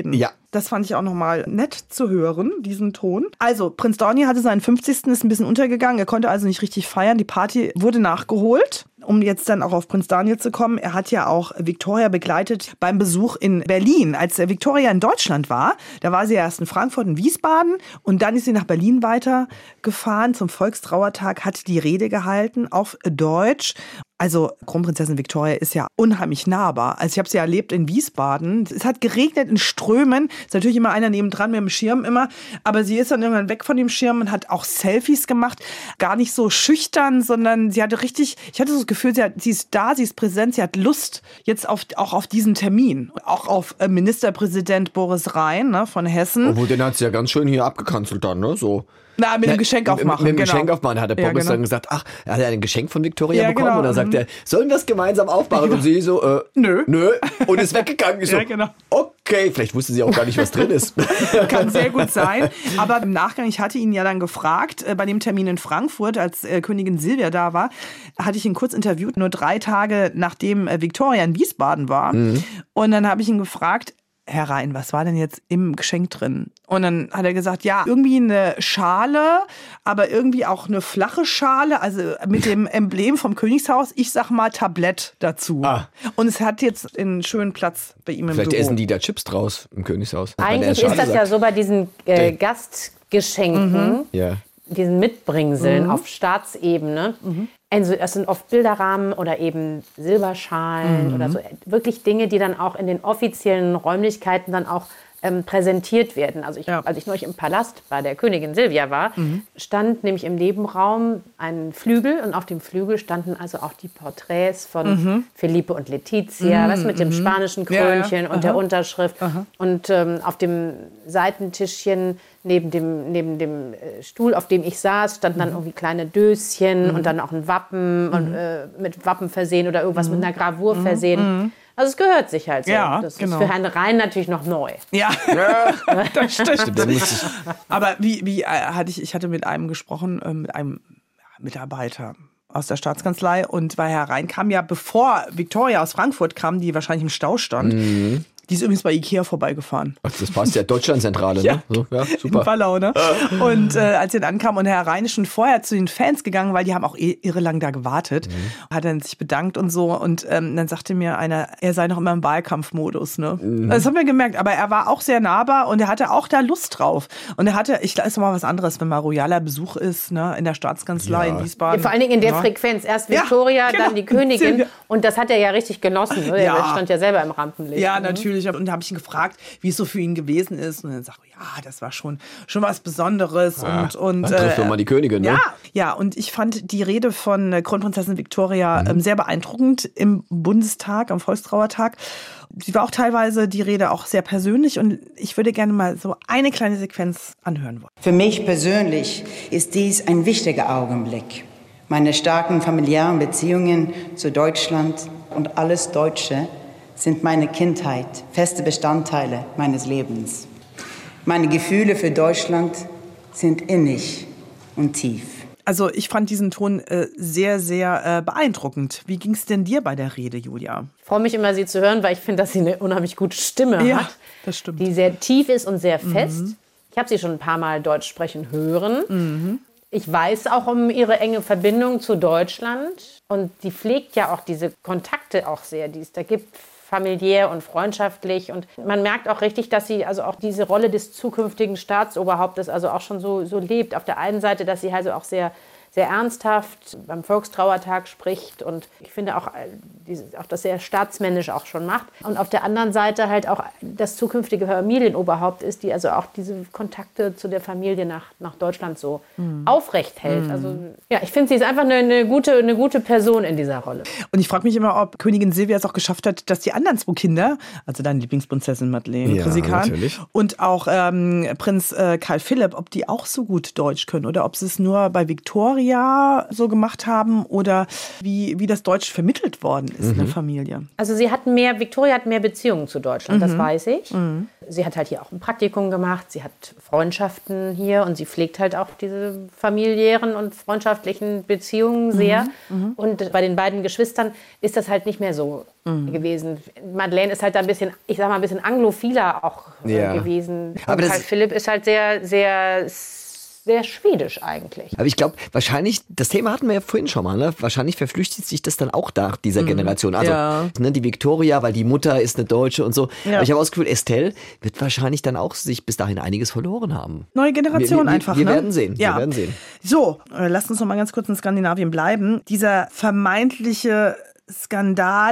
Das fand ich auch nochmal nett zu hören, diesen Ton. Also, Prinz Dornier hatte seinen fünfzigsten, ist ein bisschen untergegangen. Er konnte also nicht richtig feiern. Die Party wurde nachgeholt. Um jetzt dann auch auf Prinz Daniel zu kommen, er hat ja auch Victoria begleitet beim Besuch in Berlin. Als Victoria in Deutschland war, da war sie erst in Frankfurt und Wiesbaden und dann ist sie nach Berlin weitergefahren zum Volkstrauertag, hat die Rede gehalten auf Deutsch. Also Kronprinzessin Victoria ist ja unheimlich nahbar. Also ich habe sie erlebt in Wiesbaden. Es hat geregnet in Strömen. Ist natürlich immer einer nebendran mit dem Schirm immer. Aber sie ist dann irgendwann weg von dem Schirm und hat auch Selfies gemacht. Gar nicht so schüchtern, sondern sie hatte richtig, ich hatte so das Gefühl, sie, hat, sie ist da, sie ist präsent, sie hat Lust jetzt auf, auch auf diesen Termin. Auch auf Ministerpräsident Boris Rhein, ne, von Hessen. Obwohl, den hat sie ja ganz schön hier abgekanzelt dann, ne? So. Na, mit dem Geschenk aufmachen. Mit dem genau. Geschenk aufmachen hat der Pommes ja, genau. dann gesagt, ach, er hat ja ein Geschenk von Victoria ja, bekommen. Genau. Und dann sagt er, sollen wir es gemeinsam aufmachen? Genau. Und sie so, äh, nö. Nö. Und ist weggegangen. Ich so, ja, genau. Okay, vielleicht wusste sie auch gar nicht, was drin ist. Kann sehr gut sein. Aber im Nachgang, ich hatte ihn ja dann gefragt, äh, bei dem Termin in Frankfurt, als äh, Königin Silvia da war, hatte ich ihn kurz interviewt, nur drei Tage nachdem äh, Victoria in Wiesbaden war. Mhm. Und dann habe ich ihn gefragt, Herr Rhein, was war denn jetzt im Geschenk drin? Und dann hat er gesagt, ja, irgendwie eine Schale, aber irgendwie auch eine flache Schale, also mit dem Emblem vom Königshaus. Ich sag mal Tablett dazu. Ah. Und es hat jetzt einen schönen Platz bei ihm im Vielleicht Büro. essen die da Chips draus im Königshaus. Eigentlich ist das sagt. ja so bei diesen äh, Gastgeschenken, Mhm. Ja. diesen Mitbringseln Mhm. auf Staatsebene. Mhm. Also das sind oft Bilderrahmen oder eben Silberschalen mhm. oder so. Wirklich Dinge, die dann auch in den offiziellen Räumlichkeiten dann auch ähm, präsentiert werden. Also ich, ja. als ich neulich im Palast bei der Königin Silvia war, mhm. stand nämlich im Nebenraum ein Flügel und auf dem Flügel standen also auch die Porträts von mhm. Felipe und Letizia, mhm. was mit dem spanischen Krönchen ja, ja. und Aha. der Unterschrift. Aha. Und ähm, auf dem Seitentischchen neben dem, neben dem Stuhl, auf dem ich saß, standen dann irgendwie kleine Döschen mhm. und dann auch ein Wappen mhm. und, äh, mit Wappen versehen oder irgendwas mhm. mit einer Gravur mhm. versehen. Mhm. Also es gehört sich halt so. Ja, das genau. ist für Herrn Rhein natürlich noch neu. Ja, ja das stimmt. Aber wie, wie äh, hatte ich, ich hatte mit einem gesprochen, äh, mit einem Mitarbeiter aus der Staatskanzlei und weil Herr Rhein kam ja, bevor Victoria aus Frankfurt kam, die wahrscheinlich im Stau stand. Mhm. Die ist übrigens bei Ikea vorbeigefahren. Ach, das passt ja, Deutschlandzentrale, ja, ne? So, ja, super. In Pallau, ne? Und äh, als sie dann ankam und Herr Rhein ist schon vorher zu den Fans gegangen, weil die haben auch irre lang da gewartet, mhm. hat dann sich bedankt und so und ähm, dann sagte mir einer, er sei noch immer im Wahlkampfmodus, ne? Mhm. Das haben wir gemerkt, aber er war auch sehr nahbar und er hatte auch da Lust drauf. Und er hatte, ich glaube, es ist mal was anderes, wenn mal royaler Besuch ist, ne? In der Staatskanzlei ja. in Wiesbaden. Ja, vor allen Dingen in der ja. Frequenz. Erst Victoria, ja, genau. dann die Königin. Und das hat er ja richtig genossen. Ne? Ja. Er stand ja selber im Rampenlicht. Ja, natürlich. Und da habe ich ihn gefragt, wie es so für ihn gewesen ist. Und dann sagt er, ja, das war schon, schon was Besonderes. Ja, und, und, dann trifft äh, mal die Königin, ne? Ja, ja, und ich fand die Rede von Kronprinzessin Victoria mhm. ähm, sehr beeindruckend im Bundestag, am Volkstrauertag. Sie war auch teilweise, die Rede, auch sehr persönlich. Und ich würde gerne mal so eine kleine Sequenz anhören wollen. Für mich persönlich ist dies ein wichtiger Augenblick. Meine starken familiären Beziehungen zu Deutschland und alles Deutsche sind meine Kindheit, feste Bestandteile meines Lebens. Meine Gefühle für Deutschland sind innig und tief. Also ich fand diesen Ton äh, sehr, sehr äh, beeindruckend. Wie ging es denn dir bei der Rede, Julia? Ich freue mich immer, sie zu hören, weil ich finde, dass sie eine unheimlich gute Stimme ja, hat. Das stimmt. Die sehr tief ist und sehr fest. Mhm. Ich habe sie schon ein paar Mal Deutsch sprechen hören. Mhm. Ich weiß auch um ihre enge Verbindung zu Deutschland. Und die pflegt ja auch diese Kontakte auch sehr, die es da gibt, familiär und freundschaftlich. Und man merkt auch richtig, dass sie also auch diese Rolle des zukünftigen Staatsoberhauptes also auch schon so, so lebt. Auf der einen Seite, dass sie also auch sehr, sehr ernsthaft beim Volkstrauertag spricht und ich finde auch, auch das sehr staatsmännisch auch schon macht. Und auf der anderen Seite halt auch das zukünftige Familienoberhaupt ist, die also auch diese Kontakte zu der Familie nach, nach Deutschland so mhm. aufrecht hält. Mhm. Also ja, ich finde, sie ist einfach eine, eine, gute, eine gute Person in dieser Rolle. Und ich frage mich immer, ob Königin Silvia es auch geschafft hat, dass die anderen zwei Kinder, also deine Lieblingsprinzessin Madeleine ja, Prinzessin und auch ähm, Prinz äh, Karl Philipp, ob die auch so gut Deutsch können oder ob sie es nur bei Victoria Victoria so gemacht haben oder wie, wie das Deutsch vermittelt worden ist mhm. in der Familie? Also sie hat mehr, Victoria hat mehr Beziehungen zu Deutschland, mhm. das weiß ich. Mhm. Sie hat halt hier auch ein Praktikum gemacht, sie hat Freundschaften hier und sie pflegt halt auch diese familiären und freundschaftlichen Beziehungen sehr. Mhm. Und bei den beiden Geschwistern ist das halt nicht mehr so mhm. gewesen. Madeleine ist halt ein bisschen, ich sag mal, ein bisschen anglophiler auch ja. äh, gewesen. Aber und Karl Philipp ist halt sehr, sehr... sehr schwedisch eigentlich. Aber ich glaube, wahrscheinlich, das Thema hatten wir ja vorhin schon mal, ne? Wahrscheinlich verflüchtigt sich das dann auch nach dieser Generation. Also ja. ne, die Victoria, weil die Mutter ist eine Deutsche und so. Ja. Aber ich habe auch das Gefühl, Estelle wird wahrscheinlich dann auch sich bis dahin einiges verloren haben. Neue Generation wir, wir, einfach, wir ne? werden sehen, ja. wir werden sehen. So, äh, lasst uns noch mal ganz kurz in Skandinavien bleiben. Dieser vermeintliche Skandal,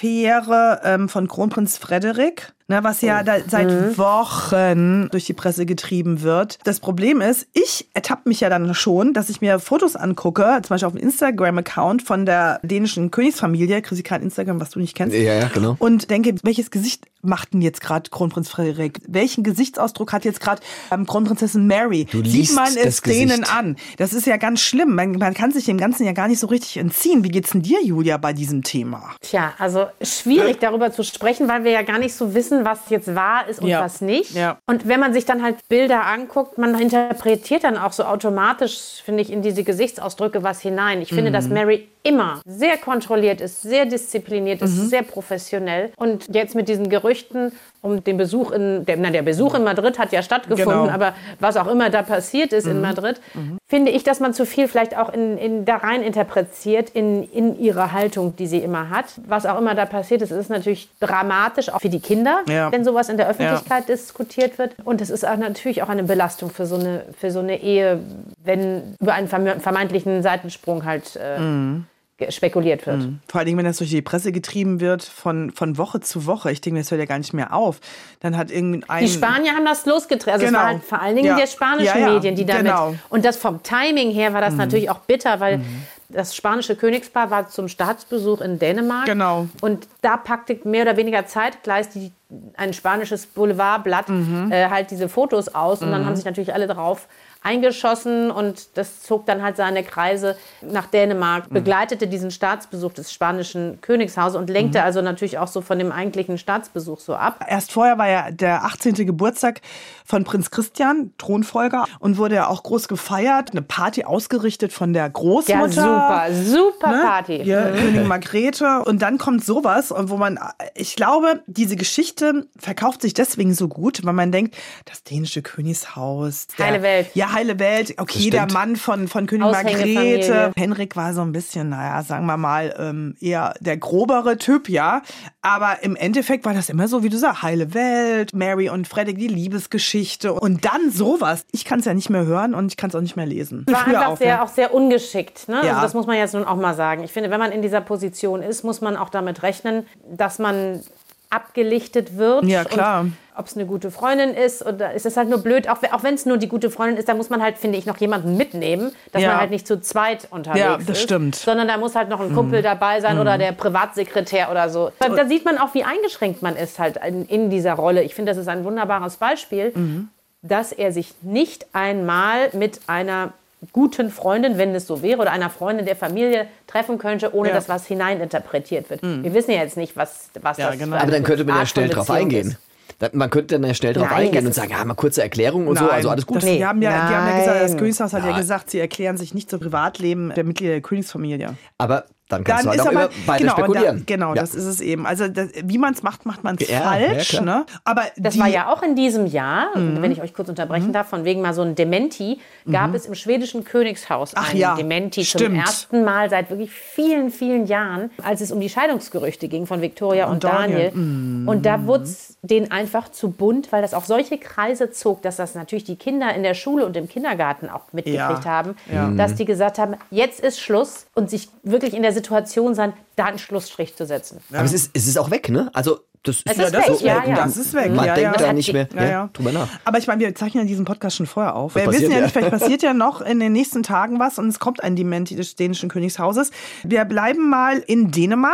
Affäre ähm, von Kronprinz Frederik, ne, was ja da seit mhm. Wochen durch die Presse getrieben wird. Das Problem ist, ich ertappe mich ja dann schon, dass ich mir Fotos angucke, zum Beispiel auf dem Instagram-Account von der dänischen Königsfamilie, Chrissy kein Instagram, was du nicht kennst. Ja, ja, genau. Und denke, welches Gesicht macht denn jetzt gerade Kronprinz Frederik? Welchen Gesichtsausdruck hat jetzt gerade ähm, Kronprinzessin Mary? Du Sieht man es denen Gesicht. an? Das ist ja ganz schlimm. Man, man kann sich dem Ganzen ja gar nicht so richtig entziehen. Wie geht's denn dir, Julia, bei diesem Thema? Tja, also schwierig darüber zu sprechen, weil wir ja gar nicht so wissen, was jetzt wahr ist und ja. was nicht. Ja. Und wenn man sich dann halt Bilder anguckt, man interpretiert dann auch so automatisch, finde ich, in diese Gesichtsausdrücke was hinein. Ich finde, mhm. dass Mary immer sehr kontrolliert ist, sehr diszipliniert ist, mhm. sehr professionell. Und jetzt mit diesen Gerüchten um den Besuch in, der, na, der Besuch in Madrid hat ja stattgefunden, genau. aber was auch immer da passiert ist mhm. in Madrid, mhm. finde ich, dass man zu viel vielleicht auch in, in da rein interpretiert in, in ihre Haltung, die sie immer hat. Was auch immer da passiert ist, ist natürlich dramatisch, auch für die Kinder, ja. wenn sowas in der Öffentlichkeit ja. diskutiert wird. Und es ist auch natürlich auch eine Belastung für so eine, für so eine Ehe, wenn über einen vermeintlichen Seitensprung halt äh, mhm. spekuliert wird. Mhm. Vor allen Dingen, wenn das durch die Presse getrieben wird, von, von Woche zu Woche. Ich denke, das hört ja gar nicht mehr auf. Dann hat irgendwie ein... Die Spanier haben das losgetreten. Also genau. es war halt vor allen Dingen ja. der spanischen ja, ja. Medien, die damit... Genau. Und das vom Timing her war das mhm. natürlich auch bitter, weil... Mhm. Das spanische Königspaar war zum Staatsbesuch in Dänemark. Genau. Und da packte mehr oder weniger zeitgleich die, ein spanisches Boulevardblatt mhm. äh, halt diese Fotos aus. Und mhm. dann haben sich natürlich alle drauf eingeschossen. Und das zog dann halt seine Kreise nach Dänemark, mhm. begleitete diesen Staatsbesuch des spanischen Königshauses und lenkte mhm. also natürlich auch so von dem eigentlichen Staatsbesuch so ab. Erst vorher war ja der achtzehnte Geburtstag von Prinz Christian, Thronfolger, und wurde ja auch groß gefeiert. Eine Party ausgerichtet von der Großmutter. Ja, super, super ne? Party. Ja, mhm. Königin Margrethe. Und dann kommt sowas, wo man, ich glaube, diese Geschichte verkauft sich deswegen so gut, weil man denkt, das dänische Königshaus. Der, heile Welt. Ja, heile Welt. Okay, der Mann von, von Königin Margrethe. Henrik war so ein bisschen, naja, sagen wir mal, ähm, eher der grobere Typ, ja. Aber im Endeffekt war das immer so, wie du sagst, heile Welt, Mary und Fredrik, die Liebesgeschichte. Und dann sowas. Ich kann es ja nicht mehr hören und ich kann es auch nicht mehr lesen. War Früher einfach auch, sehr, ja. auch sehr ungeschickt. Ne? Ja. Also das muss man jetzt nun auch mal sagen. Ich finde, wenn man in dieser Position ist, muss man auch damit rechnen, dass man abgelichtet wird. Ja, klar. Ob es eine gute Freundin ist oder ist es halt nur blöd, auch, auch wenn es nur die gute Freundin ist, da muss man halt, finde ich, noch jemanden mitnehmen, dass ja. man halt nicht zu zweit unterwegs ja, das ist. Stimmt. Sondern da muss halt noch ein Kumpel mhm. dabei sein mhm. oder der Privatsekretär oder so. Da sieht man auch, wie eingeschränkt man ist halt in, in dieser Rolle. Ich finde, das ist ein wunderbares Beispiel, mhm. dass er sich nicht einmal mit einer guten Freundin, wenn es so wäre, oder einer Freundin der Familie treffen könnte, ohne ja. dass was hineininterpretiert wird. Mhm. Wir wissen ja jetzt nicht, was, was ja, das genau. für Aber dann könnte man ja Art schnell von drauf Beziehung eingehen. ist. Man könnte dann ja schnell drauf Nein, eingehen das und sagen, ja, mal kurze Erklärung und Nein. so, also alles gut. Das, die, haben ja, die haben ja gesagt, das Nein. Königshaus hat ja Ja. gesagt, sie erklären sich nicht zum Privatleben der Mitglieder der Königsfamilie. Aber dann kannst Dann du halt ist auch aber, immer weiter genau, spekulieren. Da, genau, ja. das ist es eben. Also das, wie man es macht, macht man es Ja, falsch. ja, ne? Aber Das die, war ja auch in diesem Jahr, Mhm. wenn ich euch kurz unterbrechen Mhm. darf, von wegen mal so ein Dementi, gab es im schwedischen Königshaus Ach einen ja, Dementi zum stimmt. ersten Mal seit wirklich vielen, vielen Jahren, als es um die Scheidungsgerüchte ging von Victoria und, Und Daniel. Daniel. Mhm. Und da wurde es denen einfach zu bunt, weil das auch solche Kreise zog, dass das natürlich die Kinder in der Schule und im Kindergarten auch mitgekriegt Ja. haben, Ja. dass die gesagt haben, jetzt ist Schluss und sich wirklich in der Situation sein, da einen Schlussstrich zu setzen. Aber es ist, es ist auch weg, ne? Also das ist, Es ja ist das weg, so, ja, ja. Das ist weg. Man ja, denkt ja. da nicht mehr Ja, ja, ja. drüber nach. Aber ich meine, wir zeichnen ja diesen Podcast schon vorher auf. Wir passiert wissen ja ja. nicht, vielleicht passiert ja noch in den nächsten Tagen was und es kommt ein Dementi des dänischen Königshauses. Wir bleiben mal in Dänemark.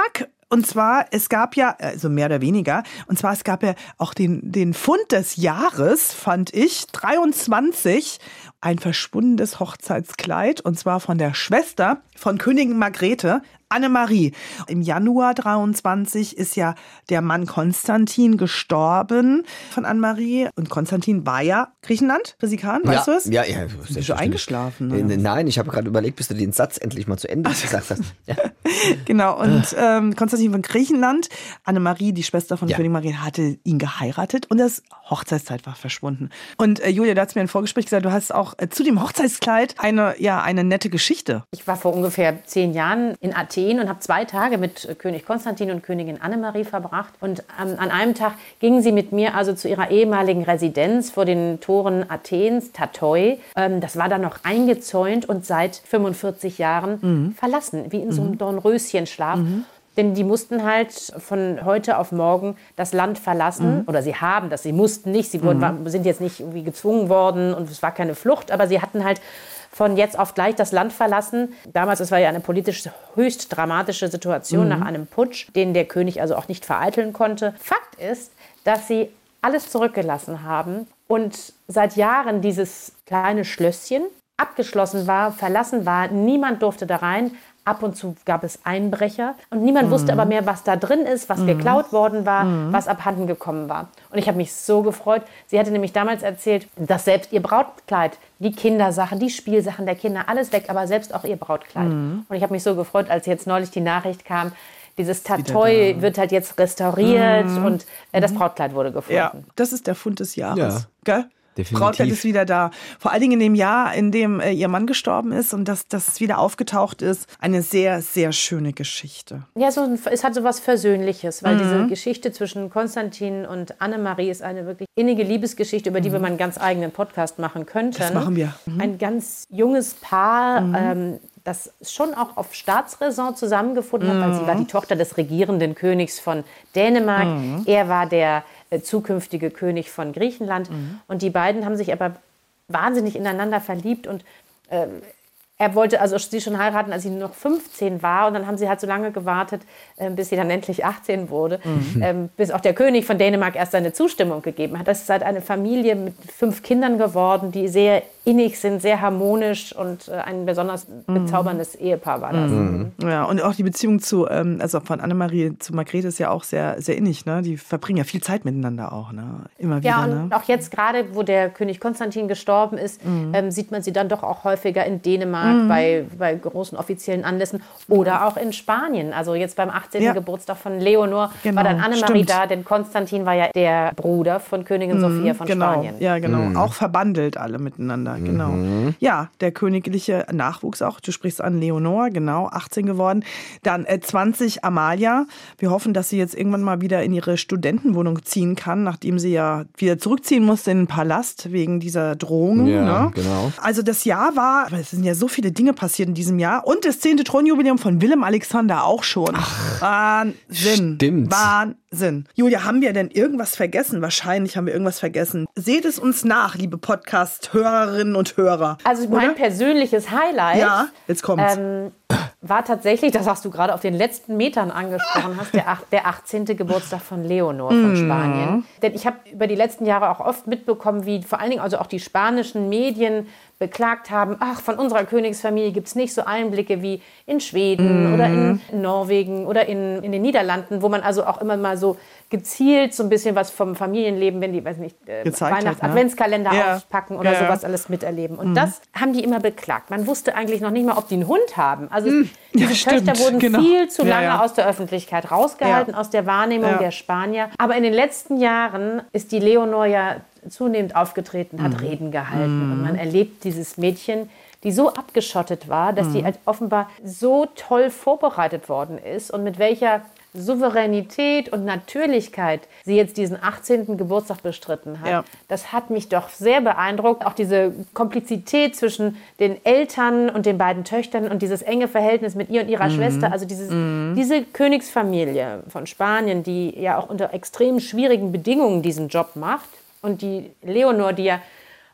Und zwar, es gab ja, also mehr oder weniger, und zwar es gab ja auch den, den Fund des Jahres, fand ich, dreiundzwanzig, ein verschwundenes Hochzeitskleid, und zwar von der Schwester von Königin Margrethe, Annemarie. Im Januar dreiundzwanzig ist ja der Mann Konstantin gestorben von Annemarie. Und Konstantin war ja Griechenland, Risikan, weißt ja, du es? Ja, ja. Bist du schon eingeschlafen? Ne? Nein, ich habe gerade überlegt, bis du den Satz endlich mal zu Ende gesagt hast. Ja. Genau, und ähm, Konstantin von Griechenland, Annemarie, die Schwester von Ja. Königin Margrethe, hatte ihn geheiratet und das Hochzeitskleid war verschwunden. Und äh, Julia, du hast mir im Vorgespräch gesagt, du hast auch äh, zu dem Hochzeitskleid eine, ja, eine nette Geschichte. Ich war vor ungefähr zehn Jahren in Athen und habe zwei Tage mit König Konstantin und Königin Annemarie verbracht. Und ähm, an einem Tag gingen sie mit mir also zu ihrer ehemaligen Residenz vor den Toren Athens, Tatoi. Ähm, das war dann noch eingezäunt und seit fünfundvierzig Jahren mhm. verlassen, wie in so einem mhm. Dornröschenschlaf. Mhm. Denn die mussten halt von heute auf morgen das Land verlassen. Mhm. Oder sie haben das, sie mussten nicht. Sie wurden, mhm. sind jetzt nicht irgendwie gezwungen worden und es war keine Flucht. Aber sie hatten halt von jetzt auf gleich das Land verlassen. Damals, es war ja eine politisch höchst dramatische Situation mhm. nach einem Putsch, den der König also auch nicht vereiteln konnte. Fakt ist, dass sie alles zurückgelassen haben und seit Jahren dieses kleine Schlösschen abgeschlossen war, verlassen war. Niemand durfte da rein. Ab und zu gab es Einbrecher und niemand mhm. wusste aber mehr, was da drin ist, was mhm. geklaut worden war, mhm. was abhanden gekommen war. Und ich habe mich so gefreut. Sie hatte nämlich damals erzählt, dass selbst ihr Brautkleid, die Kindersachen, die Spielsachen der Kinder, alles weg, aber selbst auch ihr Brautkleid. Mhm. Und ich habe mich so gefreut, als jetzt neulich die Nachricht kam, dieses Tatoi wird halt jetzt restauriert mhm. und äh, das Brautkleid wurde gefunden. Ja, das ist der Fund des Jahres. Ja. Gell? Definitiv. Brautkleid ist wieder da. Vor allen Dingen in dem Jahr, in dem äh, ihr Mann gestorben ist und dass das wieder aufgetaucht ist. Eine sehr, sehr schöne Geschichte. Ja, so, es hat so was Versöhnliches, weil mhm. diese Geschichte zwischen Konstantin und Annemarie ist eine wirklich innige Liebesgeschichte, über die mhm. wir mal einen ganz eigenen Podcast machen könnten. Das machen wir. Mhm. Ein ganz junges Paar, mhm. ähm, das schon auch auf Staatsräson zusammengefunden hat, weil sie war die Tochter des regierenden Königs von Dänemark. Mhm. Er war der äh, zukünftige König von Griechenland. Mhm. Und die beiden haben sich aber wahnsinnig ineinander verliebt. Und äh, er wollte also sie schon heiraten, als sie noch fünfzehn war. Und dann haben sie halt so lange gewartet, äh, bis sie dann endlich achtzehn wurde. Mhm. Ähm, bis auch der König von Dänemark erst seine Zustimmung gegeben hat. Das ist halt eine Familie mit fünf Kindern geworden, die sehr innig sind, sehr harmonisch und äh, ein besonders bezauberndes mhm. Ehepaar war das. Mhm. Ja, und auch die Beziehung zu, ähm, also von Annemarie zu Margrethe ist ja auch sehr, sehr innig, ne? Die verbringen ja viel Zeit miteinander auch, ne? Immer wieder, ja, und ne? auch jetzt gerade, wo der König Konstantin gestorben ist, mhm. ähm, sieht man sie dann doch auch häufiger in Dänemark mhm. bei, bei großen offiziellen Anlässen oder auch in Spanien. Also jetzt beim achtzehnten Ja. Geburtstag von Leonor genau. war dann Annemarie Stimmt. da, denn Konstantin war ja der Bruder von Königin mhm. Sophia von genau. Spanien. Ja, genau. Mhm. Auch verbandelt alle miteinander. Genau. Mhm. Ja, der königliche Nachwuchs auch. Du sprichst an Leonor, genau, achtzehn geworden. Dann äh, zwanzig Amalia. Wir hoffen, dass sie jetzt irgendwann mal wieder in ihre Studentenwohnung ziehen kann, nachdem sie ja wieder zurückziehen musste in den Palast wegen dieser Drohungen. Ja, ne? genau. Also das Jahr war, aber es sind ja so viele Dinge passiert in diesem Jahr. Und das zehnte Thronjubiläum von Willem Alexander auch schon. Ach, Wahnsinn. Stimmt. Wahnsinn. Julia, haben wir denn irgendwas vergessen? Wahrscheinlich haben wir irgendwas vergessen. Seht es uns nach, liebe Podcast-Hörerinnen und Hörer. Also mein oder? persönliches Highlight ja, jetzt kommt's. Ähm, war tatsächlich, das hast du gerade auf den letzten Metern angesprochen hast, der, ach, der achtzehnte Geburtstag von Leonor von Mhm. Spanien. Denn ich habe über die letzten Jahre auch oft mitbekommen, wie vor allen Dingen also auch die spanischen Medien beklagt haben, ach, von unserer Königsfamilie gibt es nicht so Einblicke wie in Schweden Mhm. oder in Norwegen oder in, in den Niederlanden, wo man also auch immer mal so gezielt so ein bisschen was vom Familienleben, wenn die, weiß nicht, äh, Gezeigt hat, ne? Weihnachts-Adventskalender Ja. auspacken oder Ja, ja. sowas alles miterleben. Und das haben die immer beklagt. Man wusste eigentlich noch nicht mal, ob die einen Hund haben. Also diese stimmt, Töchter wurden genau. viel zu Ja, lange ja. aus der Öffentlichkeit rausgehalten, Ja. aus der Wahrnehmung Ja. der Spanier. Aber in den letzten Jahren ist die Leonor ja zunehmend aufgetreten, hat Reden gehalten. Und man erlebt dieses Mädchen, die so abgeschottet war, dass sie halt offenbar so toll vorbereitet worden ist und mit welcher Souveränität und Natürlichkeit sie jetzt diesen achtzehnten Geburtstag bestritten hat. Ja. Das hat mich doch sehr beeindruckt. Auch diese Komplizität zwischen den Eltern und den beiden Töchtern und dieses enge Verhältnis mit ihr und ihrer mhm. Schwester. Also dieses, mhm. diese Königsfamilie von Spanien, die ja auch unter extrem schwierigen Bedingungen diesen Job macht. Und die Leonor, die ja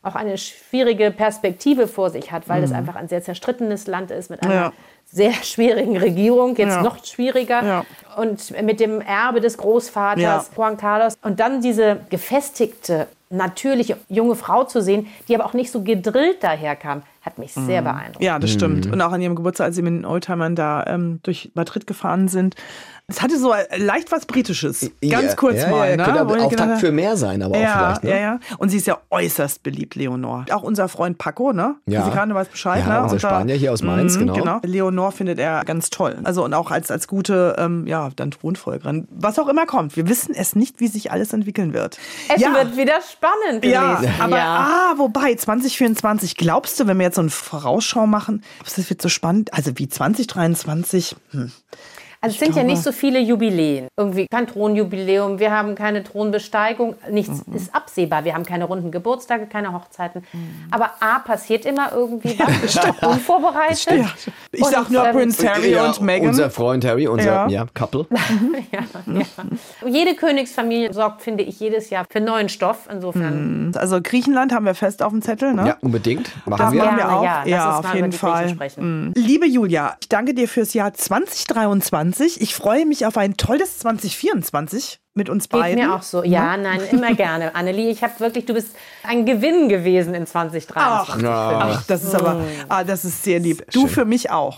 auch eine schwierige Perspektive vor sich hat, weil Mhm. es einfach ein sehr zerstrittenes Land ist mit einer Ja. sehr schwierigen Regierung, jetzt Ja. noch schwieriger. Ja. Und mit dem Erbe des Großvaters Ja. Juan Carlos. Und dann diese gefestigte, natürliche junge Frau zu sehen, die aber auch nicht so gedrillt daherkam, hat mich sehr beeindruckt. Ja, das stimmt. Und auch an ihrem Geburtstag, als sie mit den Oldtimern da ähm, durch Madrid gefahren sind. Es hatte so leicht was Britisches. Ganz Ja, kurz ja, mal. Ja, ne? könnte Wo ich Auftakt gedacht habe, für mehr sein, aber auch ja, vielleicht. Ne? ja, ja. Und sie ist ja äußerst beliebt, Leonor. Auch unser Freund Paco, ne? Ja. Physikane weiß Bescheid. Ja, ne? unser Unser- Spanier hier aus Mainz, Mhm, genau. Leonor findet er ganz toll. Also und auch als, als gute, ähm, ja, dann Thronfolgerin. Was auch immer kommt. Wir wissen es nicht, wie sich alles entwickeln wird. Es ja. wird wieder spannend. Ja, gewesen. aber ja. ah, wobei, zwanzig vierundzwanzig, glaubst du, wenn wir jetzt so eine Vorausschau machen, das wird so spannend, also wie zwanzig dreiundzwanzig, hm. Also es sind ja nicht so viele Jubiläen. Irgendwie kein Thronjubiläum, wir haben keine Thronbesteigung, nichts Mhm. ist absehbar. Wir haben keine runden Geburtstage, keine Hochzeiten. Aber A, passiert immer irgendwie was, auch unvorbereitet. Ja. Ich Und, sag nur ähm, Prince Harry Ja, und Meghan. Unser Freund Harry, unser Ja. ja. Couple. Ja, ja. Jede Königsfamilie sorgt, finde ich, jedes Jahr für neuen Stoff. Insofern. Also Griechenland haben wir fest auf dem Zettel, ne? Ja, unbedingt. Machen Das wir. machen wir Gerne, auch. ja. Lass Ja, uns auf mal jeden über die Fall. Griechen sprechen. Mhm. Liebe Julia, ich danke dir fürs Jahr zwanzig dreiundzwanzig. Ich freue mich auf ein tolles zwanzig vierundzwanzig mit uns Geht beiden. mir auch so. Ja, nein, immer gerne. Annelie, ich habe wirklich, du bist ein Gewinn gewesen in zwanzig dreiundzwanzig. Ach, ach, das ist aber, ah, das ist sehr lieb. Du schön. für mich auch.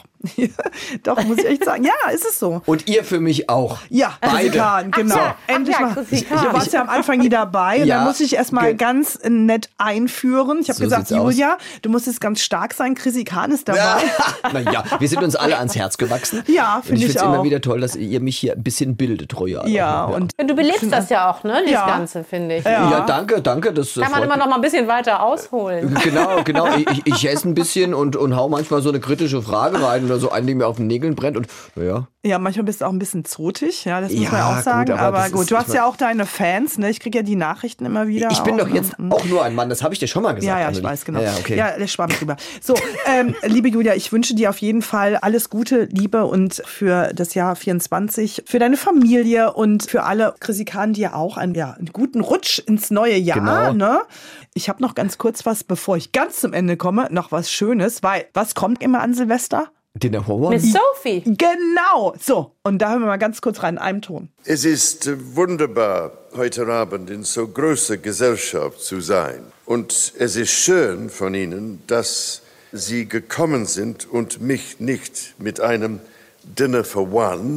Doch, muss ich echt sagen. Ja, ist es so. Und ihr für mich auch. Ja, Beide. Chrissy genau. ja, ach Endlich ja, mal. Chrissy Du warst ja am Anfang nie dabei und Ja, dann musste ich erstmal ge- ganz nett einführen. Ich habe So gesagt, sieht's aus. Julia, du musst jetzt ganz stark sein. Chrissy Kahn ist dabei. Naja, wir sind uns alle ans Herz gewachsen. Ja, Und finde ich ich finde es immer auch. wieder toll, dass ihr mich hier ein bisschen bildet, Royal. Ja, und Und du belebst das ja auch, ne? Das Ja. Ganze, finde ich. Ja, danke, danke. Das Kann man immer noch mal ein bisschen weiter ausholen. Genau, genau. Ich, ich esse ein bisschen und, und hau manchmal so eine kritische Frage rein oder so einen, der mir auf den Nägeln brennt. Und naja, ja, manchmal bist du auch ein bisschen zotig, ja, das muss Ja, man auch gut, sagen. aber aber das gut, ist- du ich hast mein- ja auch deine Fans, ne? Ich kriege ja die Nachrichten immer wieder. ich bin auch, doch jetzt ne? auch nur ein Mann, das habe ich dir schon mal gesagt. Ja, ja, ich Annelie. weiß, genau. Ja, okay. Ja, der schwamm drüber. So, ähm, liebe Julia, ich wünsche dir auf jeden Fall alles Gute, Liebe und für das Jahr vierundzwanzig, für deine Familie und für alle Chrissy Kahn dir auch einen, ja, einen guten Rutsch ins neue Jahr. Genau. Ne? Ich habe noch ganz kurz was, bevor ich ganz zum Ende komme, noch was Schönes, weil was kommt immer an Silvester? Dinner for One. Miss Sophie. Genau. So, und da hören wir mal ganz kurz rein in einem Ton. Es ist äh, wunderbar, heute Abend in so großer Gesellschaft zu sein. Und es ist schön von Ihnen, dass Sie gekommen sind und mich nicht mit einem Dinner for One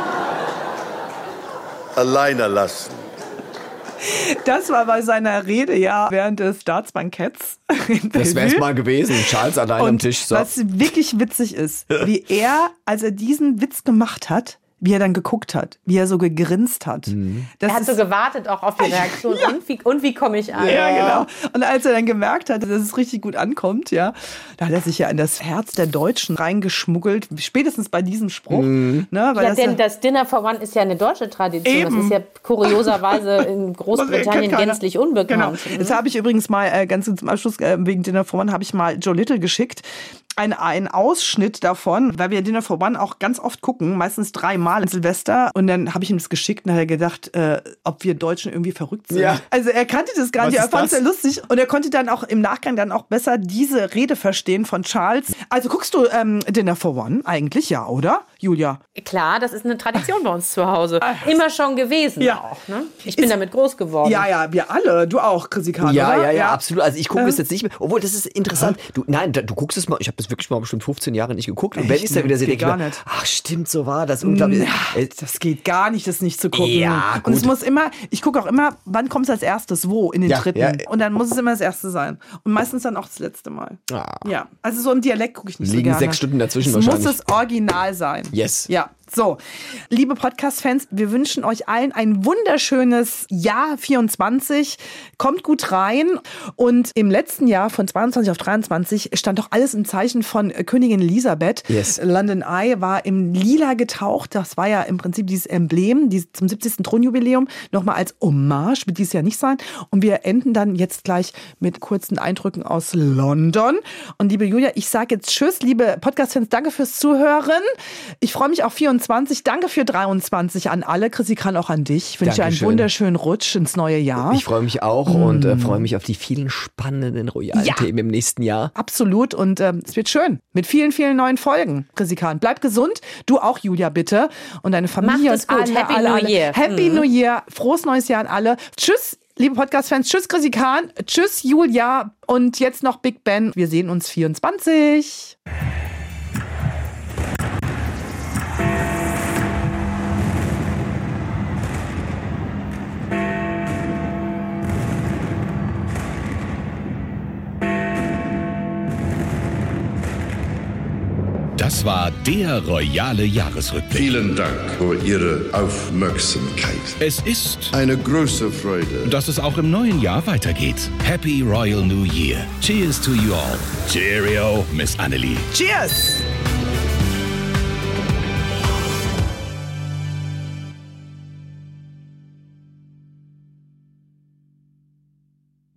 alleine lassen. Das war bei seiner Rede ja während des Staatsbanketts in Das wäre es Bellevue. mal gewesen. Charles allein am Und Tisch. So. was wirklich witzig ist, wie er, als er diesen Witz gemacht hat, wie er dann geguckt hat, wie er so gegrinst hat. Das Er hat so ist- gewartet auch auf die Reaktion. Und wie, und wie komme ich an? ja, genau. Und als er dann gemerkt hat, dass es richtig gut ankommt, ja, da hat er sich ja in das Herz der Deutschen reingeschmuggelt, spätestens bei diesem Spruch. Ne, weil Ja, das denn ja, das Dinner for One ist ja eine deutsche Tradition. Eben. Das ist ja kurioserweise in Großbritannien kennt keiner. gänzlich unbekannt. Genau. Jetzt habe ich übrigens mal, äh, ganz zum Abschluss, äh, wegen Dinner for One, habe ich mal Joe Little geschickt. Ein, ein Ausschnitt davon, weil wir Dinner for One auch ganz oft gucken, meistens dreimal in Silvester. Und dann habe ich ihm das geschickt und hat er gedacht, äh, ob wir Deutschen irgendwie verrückt sind. Ja. Also er kannte das gar Was nicht, er ist fand es das? sehr lustig. Und er konnte dann auch im Nachgang dann auch besser diese Rede verstehen von Charles. Also guckst du ähm, Dinner for One eigentlich, ja, oder, Julia? Klar, das ist eine Tradition bei uns zu Hause. Immer schon gewesen Ja. auch. Ne? Ich bin Ist- damit groß geworden. Ja, ja, wir alle. Du auch, Chrissy Kahn, Ja, oder? ja, ja, absolut. Also ich gucke es jetzt nicht mehr. Obwohl, das ist interessant. Du, nein, da- du guckst es mal. Ich habe das wirklich mal bestimmt fünfzehn Jahre nicht geguckt. Und wenn Echt? ich es dann wieder sehe, Geht denke ich gar mir, nicht. ach stimmt, so war das. Unglaublich. Ja, Äh, das geht gar nicht, das nicht zu gucken. Ja, und es gut. muss immer, ich gucke auch immer, wann kommt es als erstes, wo, in den Ja, dritten. ja. Und dann muss es immer das erste sein. Und meistens dann auch das letzte Mal. Ah. Ja, also so ein Dialekt gucke ich nicht Liegen so gerne. sechs Stunden dazwischen es wahrscheinlich. muss das Original sein. Yes. Ja. So, liebe Podcast-Fans, wir wünschen euch allen ein wunderschönes Jahr vierundzwanzig. Kommt gut rein. Und im letzten Jahr von zweiundzwanzig auf dreiundzwanzig stand doch alles im Zeichen von Königin Elisabeth. Yes. London Eye war im Lila getaucht. Das war ja im Prinzip dieses Emblem dieses zum siebzigsten Thronjubiläum. Nochmal als Hommage, wird dies Jahr nicht sein. Und wir enden dann jetzt gleich mit kurzen Eindrücken aus London. Und liebe Julia, ich sage jetzt Tschüss, liebe Podcast-Fans, danke fürs Zuhören. Ich freue mich auf vierundzwanzig. vierundzwanzig. Danke für dreiundzwanzig an alle. Chrissy Kran, auch an dich. Ich wünsche dir einen wunderschönen Rutsch ins neue Jahr. Ich freue mich auch mm. und äh, freue mich auf die vielen spannenden royalen ja. Themen im nächsten Jahr. Absolut. Und äh, es wird schön. Mit vielen, vielen neuen Folgen. Chrissy Kran, bleib gesund. Du auch, Julia, bitte. Und deine Familie. Macht es gut. Alle, Happy alle, New alle. Year. Happy mhm. New Year. Frohes neues Jahr an alle. Tschüss, liebe Podcast-Fans. Tschüss, Chrissy Kran. Tschüss, Julia. Und jetzt noch Big Ben. Wir sehen uns vierundzwanzig. Das war der royale Jahresrückblick. Vielen Dank für Ihre Aufmerksamkeit. Es ist eine große Freude, dass es auch im neuen Jahr weitergeht. Happy Royal New Year. Cheers to you all. Cheerio, Miss Annelie. Cheers!